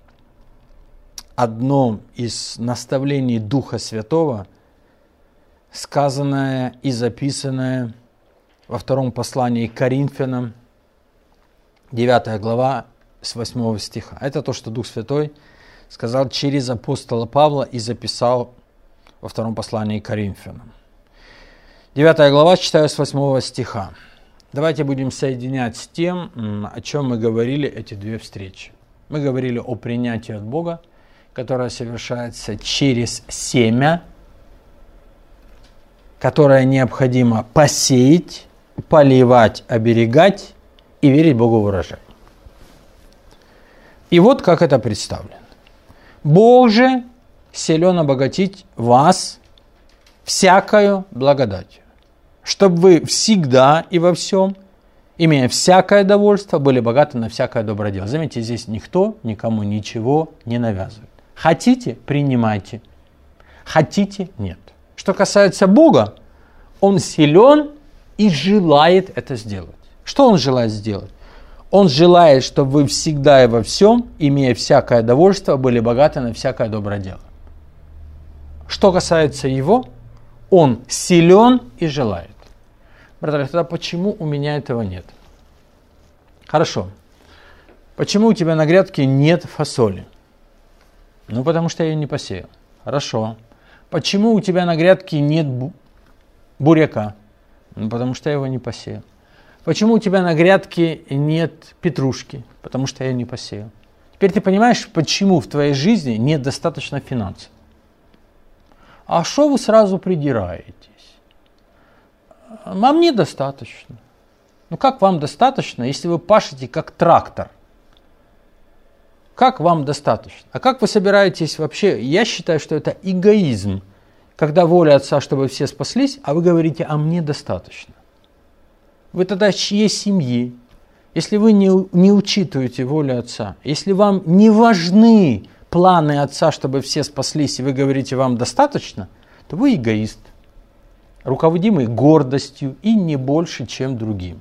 одно из наставлений Духа Святого, сказанное и записанное во втором послании к Коринфянам, 9 глава, с 8 стиха. Это то, что Дух Святой сказал через апостола Павла и записал во втором послании к Коринфянам. 9 глава, читаю с 8 стиха. Давайте будем соединять с тем, о чем мы говорили эти 2 встречи. Мы говорили о принятии от Бога, которое совершается через семя, которое необходимо посеять, поливать, оберегать и верить Богу в урожай. И вот как это представлено. Бог же силен обогатить вас всякою благодатью, чтобы вы всегда и во всем имея всякое довольство, были богаты на всякое доброе дело. Заметьте, здесь никто никому ничего не навязывает. Хотите – принимайте. Хотите – нет. Что касается Бога, Он силен и желает это сделать. Что Он желает сделать? Он желает, чтобы вы всегда и во всем, имея всякое довольство, были богаты на всякое доброе дело. Что касается Его, Он силен и желает. Братья, тогда почему у меня этого нет? Хорошо. Почему у тебя на грядке нет фасоли? Ну, потому что я ее не посеял. Хорошо. Почему у тебя на грядке нет буряка? Ну, потому что я его не посеял. Почему у тебя на грядке нет петрушки? Потому что я ее не посеял. Теперь ты понимаешь, почему в твоей жизни нет достаточно финансов. А что вы сразу придираетесь? Вам недостаточно. Ну как вам достаточно, если вы пашете как трактор? Как вам достаточно? А как вы собираетесь вообще? Я считаю, что это эгоизм, когда воля Отца, чтобы все спаслись, а вы говорите, а мне достаточно. Вы тогда чьей семьи? Если вы не учитываете волю Отца, если вам не важны планы Отца, чтобы все спаслись, и вы говорите, вам достаточно, то вы эгоист, руководимый гордостью и не больше, чем другим.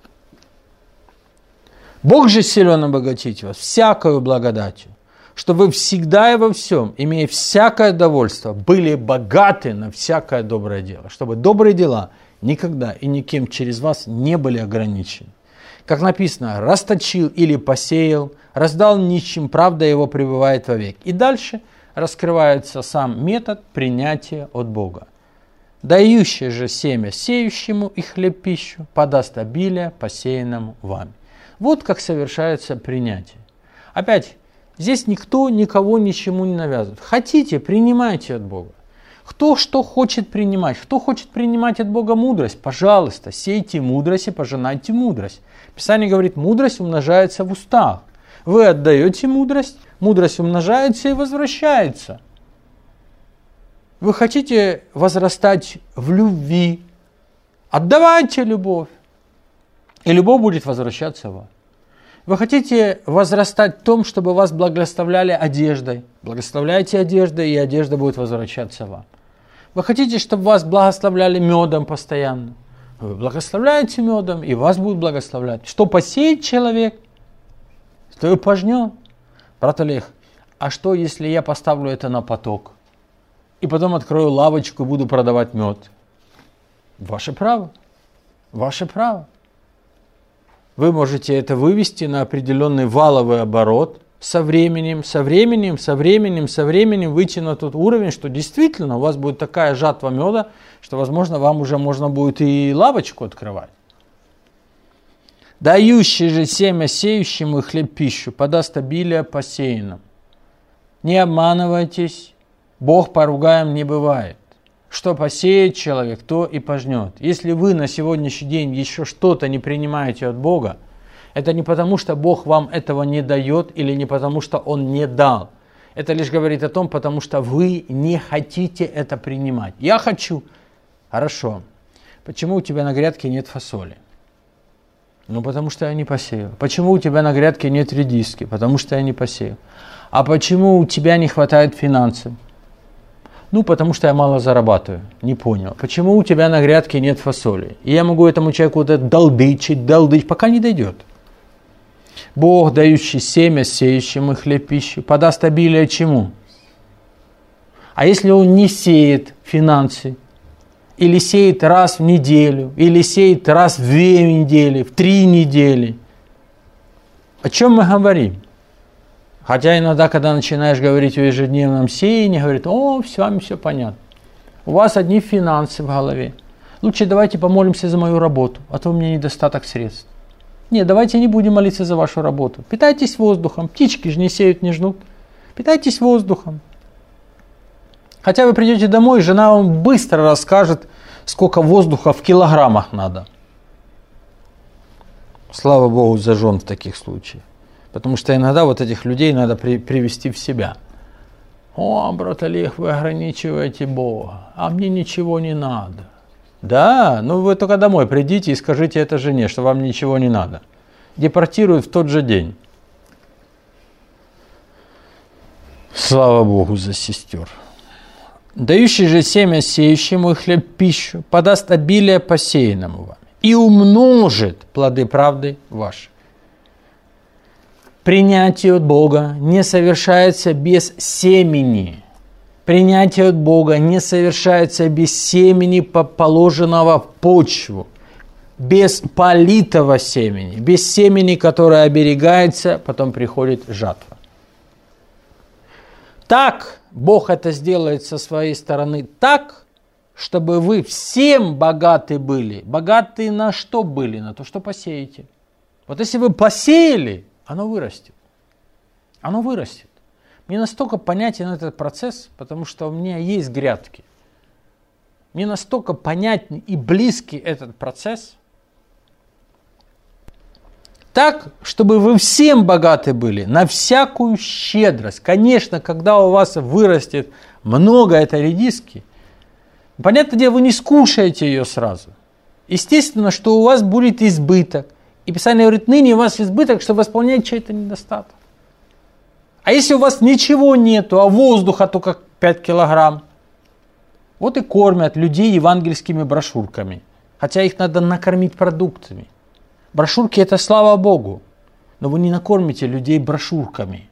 Бог же силен обогатить вас всякою благодатью, чтобы вы всегда и во всем, имея всякое довольство, были богаты на всякое доброе дело, чтобы добрые дела никогда и никем через вас не были ограничены. Как написано, расточил или посеял, раздал нищим, правда его пребывает вовек. И дальше раскрывается сам метод принятия от Бога. Дающий же семя сеющему и хлеб пищу подаст обилие посеянному вами. Вот как совершается принятие. Опять, здесь никто никого ничему не навязывает. Хотите, принимайте от Бога. Кто что хочет принимать? Кто хочет принимать от Бога мудрость? Пожалуйста, сейте мудрость и пожинайте мудрость. Писание говорит, мудрость умножается в устах. Вы отдаете мудрость, мудрость умножается и возвращается. Вы хотите возрастать в любви? Отдавайте любовь, и любовь будет возвращаться вам. Вы хотите возрастать в том, чтобы вас благословляли одеждой? Благословляйте одеждой, и одежда будет возвращаться вам. Вы хотите, чтобы вас благословляли медом постоянно? Вы благословляете медом, и вас будут благословлять. Что посеет человек, то и пожнет. Брат Олег, а что, если я поставлю это на поток? И потом открою лавочку и буду продавать мед? Ваше право. Ваше право. Вы можете это вывести на определенный валовый оборот, со временем выйти на тот уровень, что действительно у вас будет такая жатва меда, что, возможно, вам уже можно будет и лавочку открывать. Дающий же семя сеющему и хлеб пищу подаст обилие посеянному. Не обманывайтесь, Бог поругаем не бывает. Что посеет человек, то и пожнет. Если вы на сегодняшний день еще что-то не принимаете от Бога, это не потому, что Бог вам этого не дает или не потому, что Он не дал. Это лишь говорит о том, потому что вы не хотите это принимать. Я хочу. Хорошо. Почему у тебя на грядке нет фасоли? Ну, потому что я не посеял. Почему у тебя на грядке нет редиски? Потому что я не посеял. А почему у тебя не хватает финансов? Ну, потому что я мало зарабатываю. Не понял. Почему у тебя на грядке нет фасоли? И я могу этому человеку вот это долдычить, пока не дойдет. Бог, дающий семя сеющим и хлеб пищу, подаст обилие чему? А если он не сеет финансы, или сеет раз в неделю, или сеет раз в 2 недели, в 3 недели, о чем мы говорим? Хотя иногда, когда начинаешь говорить о ежедневном сеянии, говорит, с вами все понятно. У вас одни финансы в голове. Лучше давайте помолимся за мою работу, а то у меня недостаток средств. Нет, давайте не будем молиться за вашу работу. Питайтесь воздухом. Птички же не сеют, не жнут. Питайтесь воздухом. Хотя вы придете домой, жена вам быстро расскажет, сколько воздуха в килограммах надо. Слава Богу за жен в таких случаях. Потому что иногда вот этих людей надо привести в себя. Брат Олег, вы ограничиваете Бога, а мне ничего не надо. Да, ну вы только домой придите и скажите это жене, что вам ничего не надо. Депортируют в тот же день. Слава Богу за сестер. Дающий же семя сеющему и хлеб пищу подаст обилие посеянному вам и умножит плоды правды ваши. Принятие от Бога не совершается без семени. Принятие от Бога не совершается без семени, положенного в почву, без политого семени, без семени, которое оберегается, потом приходит жатва. Так Бог это сделает со своей стороны так, чтобы вы всем богаты были. Богаты на что были? На то, что посеете. Вот если вы посеяли, оно вырастет. Оно вырастет. Мне настолько понятен этот процесс, потому что у меня есть грядки. Мне настолько понятен и близкий этот процесс. Так, чтобы вы всем богаты были, на всякую щедрость. Конечно, когда у вас вырастет много этой редиски, понятное дело, вы не скушаете ее сразу. Естественно, что у вас будет избыток. И Писание говорит, ныне у вас избыток, чтобы восполнять чей-то недостаток. А если у вас ничего нету, а воздуха только 5 килограмм, вот и кормят людей евангельскими брошюрками. Хотя их надо накормить продуктами. Брошюрки – это слава Богу, но вы не накормите людей брошюрками.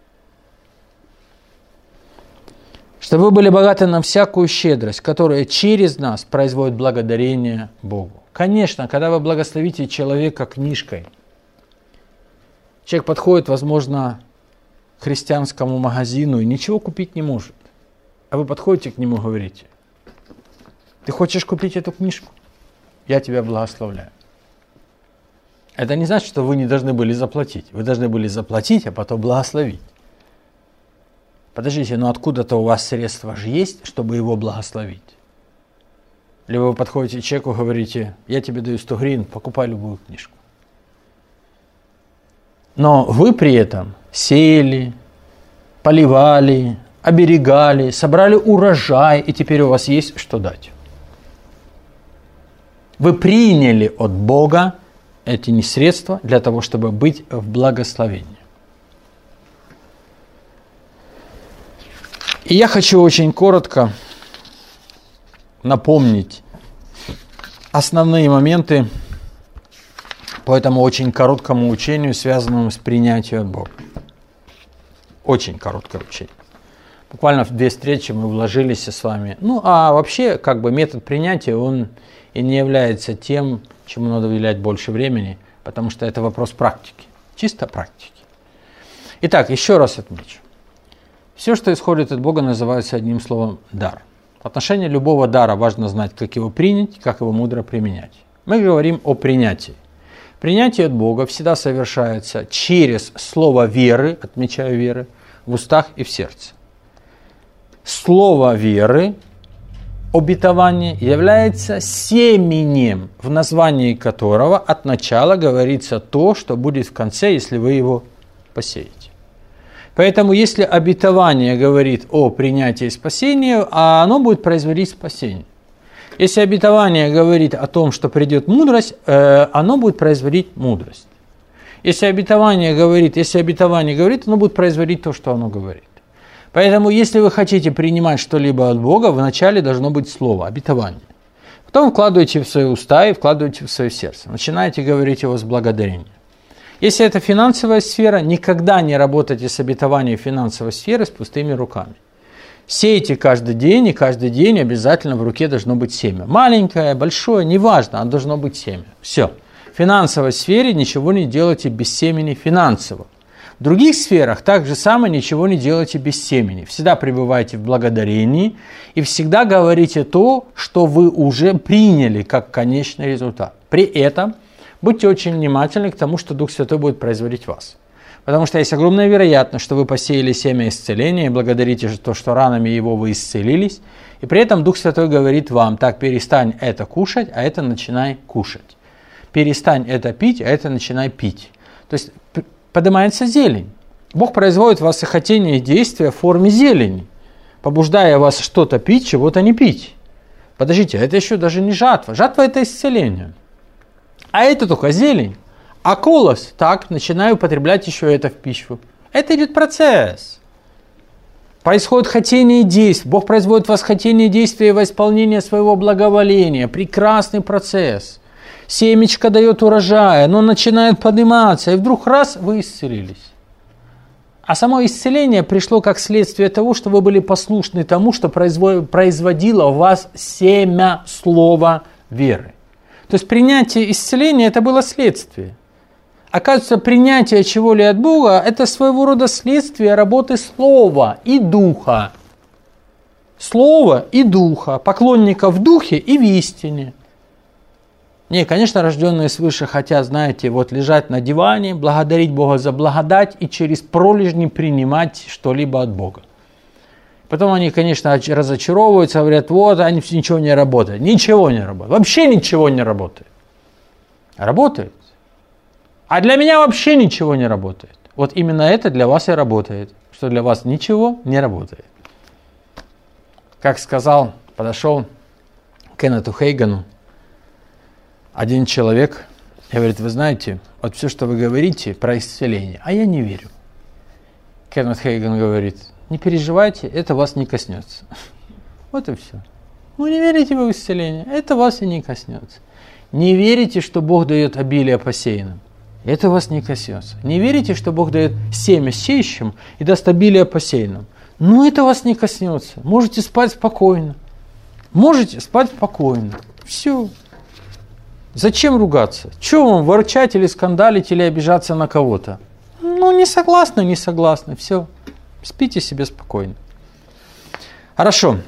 Чтобы вы были богаты на всякую щедрость, которая через нас производит благодарение Богу. Конечно, когда вы благословите человека книжкой, человек подходит, возможно, к христианскому магазину и ничего купить не может. А вы подходите к нему и говорите, ты хочешь купить эту книжку? Я тебя благословляю. Это не значит, что вы не должны были заплатить. Вы должны были заплатить, а потом благословить. Подождите, но откуда-то у вас средства же есть, чтобы его благословить? Либо вы подходите к человеку и говорите, я тебе даю 100 гривен, покупай любую книжку. Но вы при этом сеяли, поливали, оберегали, собрали урожай, и теперь у вас есть что дать. Вы приняли от Бога эти не средства для того, чтобы быть в благословении. И я хочу очень коротко напомнить основные моменты по этому очень короткому учению, связанному с принятием от Бога. Очень короткое учение. Буквально в 2 встречи мы вложились с вами. Ну, а вообще, метод принятия, он и не является тем, чему надо уделять больше времени, потому что это вопрос практики, чисто практики. Итак, еще раз отмечу. Все, что исходит от Бога, называется одним словом дар. В отношении любого дара важно знать, как его принять, как его мудро применять. Мы говорим о принятии. Принятие от Бога всегда совершается через слово веры, отмечаю веры, в устах и в сердце. Слово веры, обетование, является семенем, в названии которого от начала говорится то, что будет в конце, если вы его посеете. Поэтому, если обетование говорит о принятии спасения, оно будет производить спасение. Если обетование говорит о том, что придет мудрость, оно будет производить мудрость. Если обетование говорит, оно будет производить то, что оно говорит. Поэтому, если вы хотите принимать что-либо от Бога, вначале должно быть слово, обетование. Потом вкладываете в свои уста и вкладываете в свое сердце. Начинаете говорить его с благодарением. Если это финансовая сфера, никогда не работайте с обетованием финансовой сферы с пустыми руками. Сейте каждый день, и каждый день обязательно в руке должно быть семя. Маленькое, большое, неважно, оно должно быть семя. Все. В финансовой сфере ничего не делайте без семени финансового. В других сферах так же самое ничего не делайте без семени. Всегда пребывайте в благодарении и всегда говорите то, что вы уже приняли как конечный результат. При этом будьте очень внимательны к тому, что Дух Святой будет производить в вас. Потому что есть огромная вероятность, что вы посеяли семя исцеления и благодарите за то, что ранами его вы исцелились. И при этом Дух Святой говорит вам, так, перестань это кушать, а это начинай кушать. Перестань это пить, а это начинай пить. То есть поднимается зелень. Бог производит в вас и хотение и действия в форме зелени, побуждая вас что-то пить, чего-то не пить. Подождите, это еще даже не жатва. Жатва – это исцеление. А это только зелень. А колос, так, начинаю употреблять еще это в пищу. Это идет процесс. Происходит хотение и действие. Бог производит в вас хотение действия во исполнение своего благоволения. Прекрасный процесс. Семечко дает урожай, оно начинает подниматься, и вдруг раз, вы исцелились. А само исцеление пришло как следствие того, что вы были послушны тому, что производило в вас семя слова веры. То есть принятие исцеления – это было следствие. Оказывается, принятие чего-либо от Бога – это своего рода следствие работы слова и духа. Слова и духа, поклонника в духе и в истине. Не, конечно, рожденные свыше хотят, знаете, вот лежать на диване, благодарить Бога за благодать и через пролежни принимать что-либо от Бога. Потом они, конечно, разочаровываются, говорят, вот, они ничего не работает. Ничего не работает. Вообще ничего не работает. Работает. А для меня вообще ничего не работает. Вот именно это для вас и работает. Что для вас ничего не работает. Как сказал, подошел к Кеннету Хейгану один человек и говорит, вы знаете, вот все, что вы говорите про исцеление, а я не верю. Кеннет Хейган говорит, не переживайте, это вас не коснется. Вот и все. Вы не верите в исцеление, это вас и не коснется. Не верите, что Бог дает обилие посеянным, это вас не коснется. Не верите, что Бог дает семя сеющим и даст обилие посеянным, ну это вас не коснется. Можете спать спокойно. Можете спать спокойно. Все. Зачем ругаться? Чего вам ворчать или скандалить, или обижаться на кого-то? Ну, не согласны, все. Спите себе спокойно. Хорошо.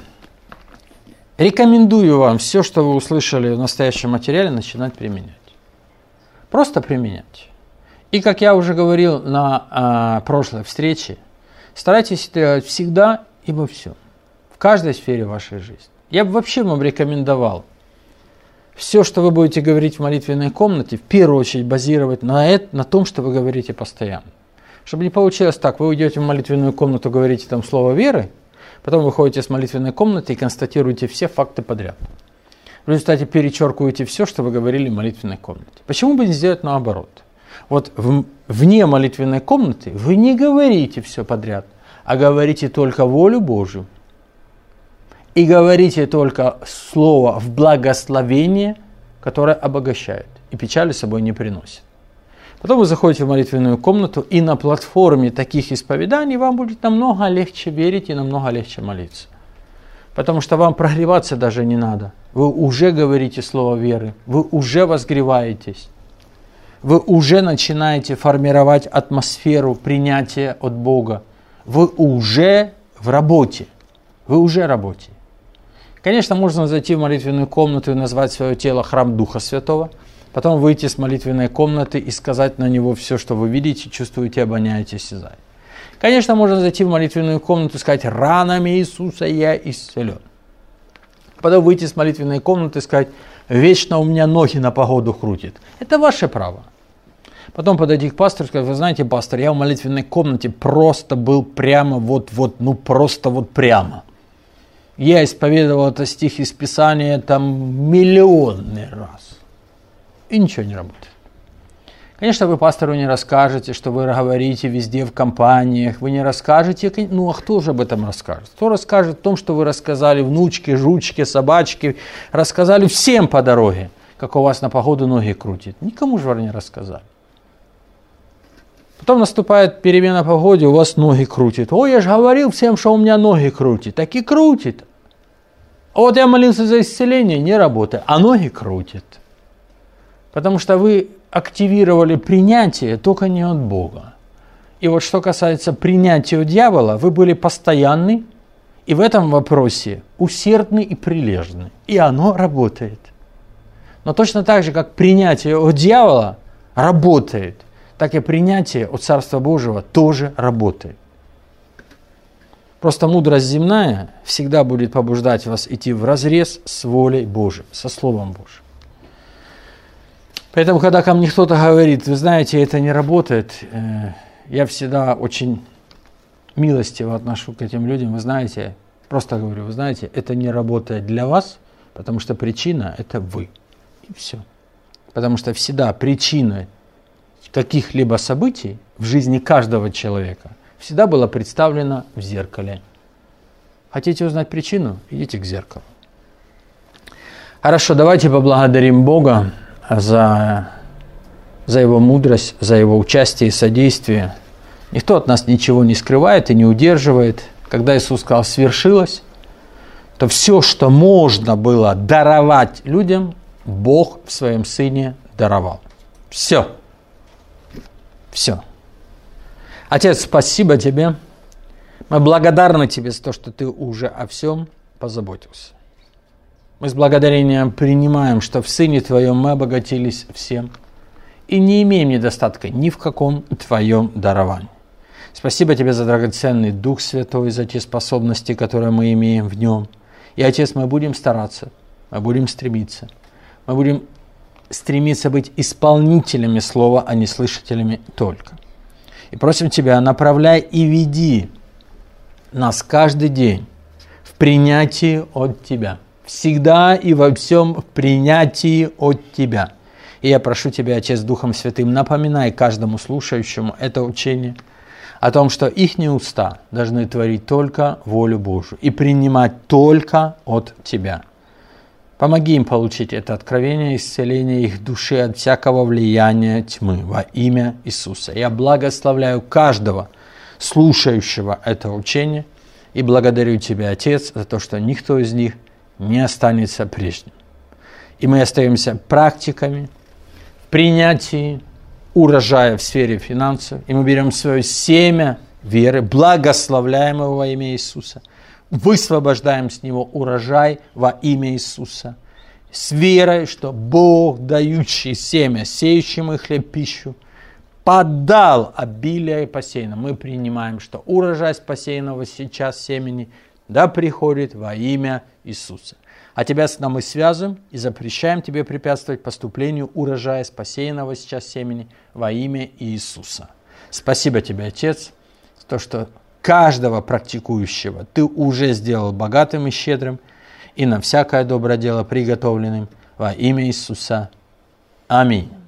Рекомендую вам все, что вы услышали в настоящем материале, начинать применять. Просто применять. И, как я уже говорил на прошлой встрече, старайтесь это делать всегда и во всем. В каждой сфере вашей жизни. Я бы вообще вам рекомендовал все, что вы будете говорить в молитвенной комнате, в первую очередь базировать на том, что вы говорите постоянно. Чтобы не получилось так, вы уйдете в молитвенную комнату, говорите там слово веры, потом выходите с молитвенной комнаты и констатируете все факты подряд. В результате перечеркиваете все, что вы говорили в молитвенной комнате. Почему бы не сделать наоборот? Вот вне молитвенной комнаты вы не говорите все подряд, а говорите только волю Божию. И говорите только слово в благословение, которое обогащает и печали с собой не приносит. Потом вы заходите в молитвенную комнату, и на платформе таких исповеданий вам будет намного легче верить и намного легче молиться. Потому что вам прогреваться даже не надо. Вы уже говорите слово веры, вы уже возгреваетесь. Вы уже начинаете формировать атмосферу принятия от Бога. Вы уже в работе. Вы уже работаете. Конечно, можно зайти в молитвенную комнату и назвать свое тело храм Духа Святого, потом выйти с молитвенной комнаты и сказать на него все, что вы видите, чувствуете, обоняете, осязаете. Конечно, можно зайти в молитвенную комнату и сказать, ранами Иисуса я исцелен. Потом выйти с молитвенной комнаты и сказать, вечно у меня ноги на погоду крутит. Это ваше право. Потом подойти к пастору и сказать, вы знаете, пастор, я в молитвенной комнате просто был прямо просто прямо. Я исповедовал этот стих из Писания там миллионный раз. И ничего не работает. Конечно, вы пастору не расскажете, что вы говорите везде в компаниях. Вы не расскажете, а кто же об этом расскажет? Кто расскажет о том, что вы рассказали внучке, жучке, собачке, рассказали всем по дороге, как у вас на погоду ноги крутит? Никому же вы не рассказали. Потом наступает перемена погоды, у вас ноги крутит. Ой, я же говорил всем, что у меня ноги крутит. Так и крутит. А вот я молился за исцеление, не работает, а ноги крутит. Потому что вы активировали принятие только не от Бога. И вот что касается принятия у дьявола, вы были постоянны и в этом вопросе усердны и прилежны. И оно работает. Но точно так же, как принятие от дьявола работает, так и принятие от Царства Божьего тоже работает. Просто мудрость земная всегда будет побуждать вас идти вразрез с волей Божией, со Словом Божьим. Поэтому, когда ко мне кто-то говорит, вы знаете, это не работает, я всегда очень милостиво отношусь к этим людям. Вы знаете, просто говорю, вы знаете, это не работает для вас, Потому что причина – это вы. И все. Потому что всегда причиной каких-либо событий в жизни каждого человека всегда была представлена в зеркале. Хотите узнать причину? Идите к зеркалу. Хорошо, давайте поблагодарим Бога за Его мудрость, за Его участие и содействие. Никто от нас ничего не скрывает и не удерживает. Когда Иисус сказал «свершилось», то все, что можно было даровать людям, Бог в Своем Сыне даровал. Все. Все. Отец, спасибо Тебе. Мы благодарны Тебе за то, что Ты уже о всем позаботился. Мы с благодарением принимаем, что в Сыне Твоем мы обогатились всем и не имеем недостатка ни в каком Твоем даровании. Спасибо Тебе за драгоценный Дух Святой, за те способности, которые мы имеем в Нем. И, Отец, мы будем стараться, мы будем стремиться. Мы будем стремиться быть исполнителями Слова, а не слышателями только. И просим Тебя, направляй и веди нас каждый день в принятии от Тебя. Всегда и во всем в принятии от Тебя. И я прошу Тебя, Отец, Духом Святым, напоминай каждому слушающему это учение о том, что их уста должны творить только волю Божию и принимать только от Тебя. Помоги им получить это откровение, исцеление их души от всякого влияния тьмы во имя Иисуса. Я благословляю каждого слушающего это учение и благодарю Тебя, Отец, за то, что никто из них не останется прежним. И мы остаемся практиками в принятии урожая в сфере финансов, и мы берем свое семя веры, благословляем его во имя Иисуса, высвобождаем с него урожай во имя Иисуса, с верой, что Бог, дающий семя, сеющему хлеб пищу, подал обилие посеянного. Мы принимаем, что урожай с посеянного сейчас семени да приходит во имя Иисуса. А Тебя с нами связываем и запрещаем Тебе препятствовать поступлению урожая с посеянного сейчас семени во имя Иисуса. Спасибо Тебе, Отец, за то, что каждого практикующего Ты уже сделал богатым и щедрым и на всякое доброе дело приготовленным во имя Иисуса. Аминь.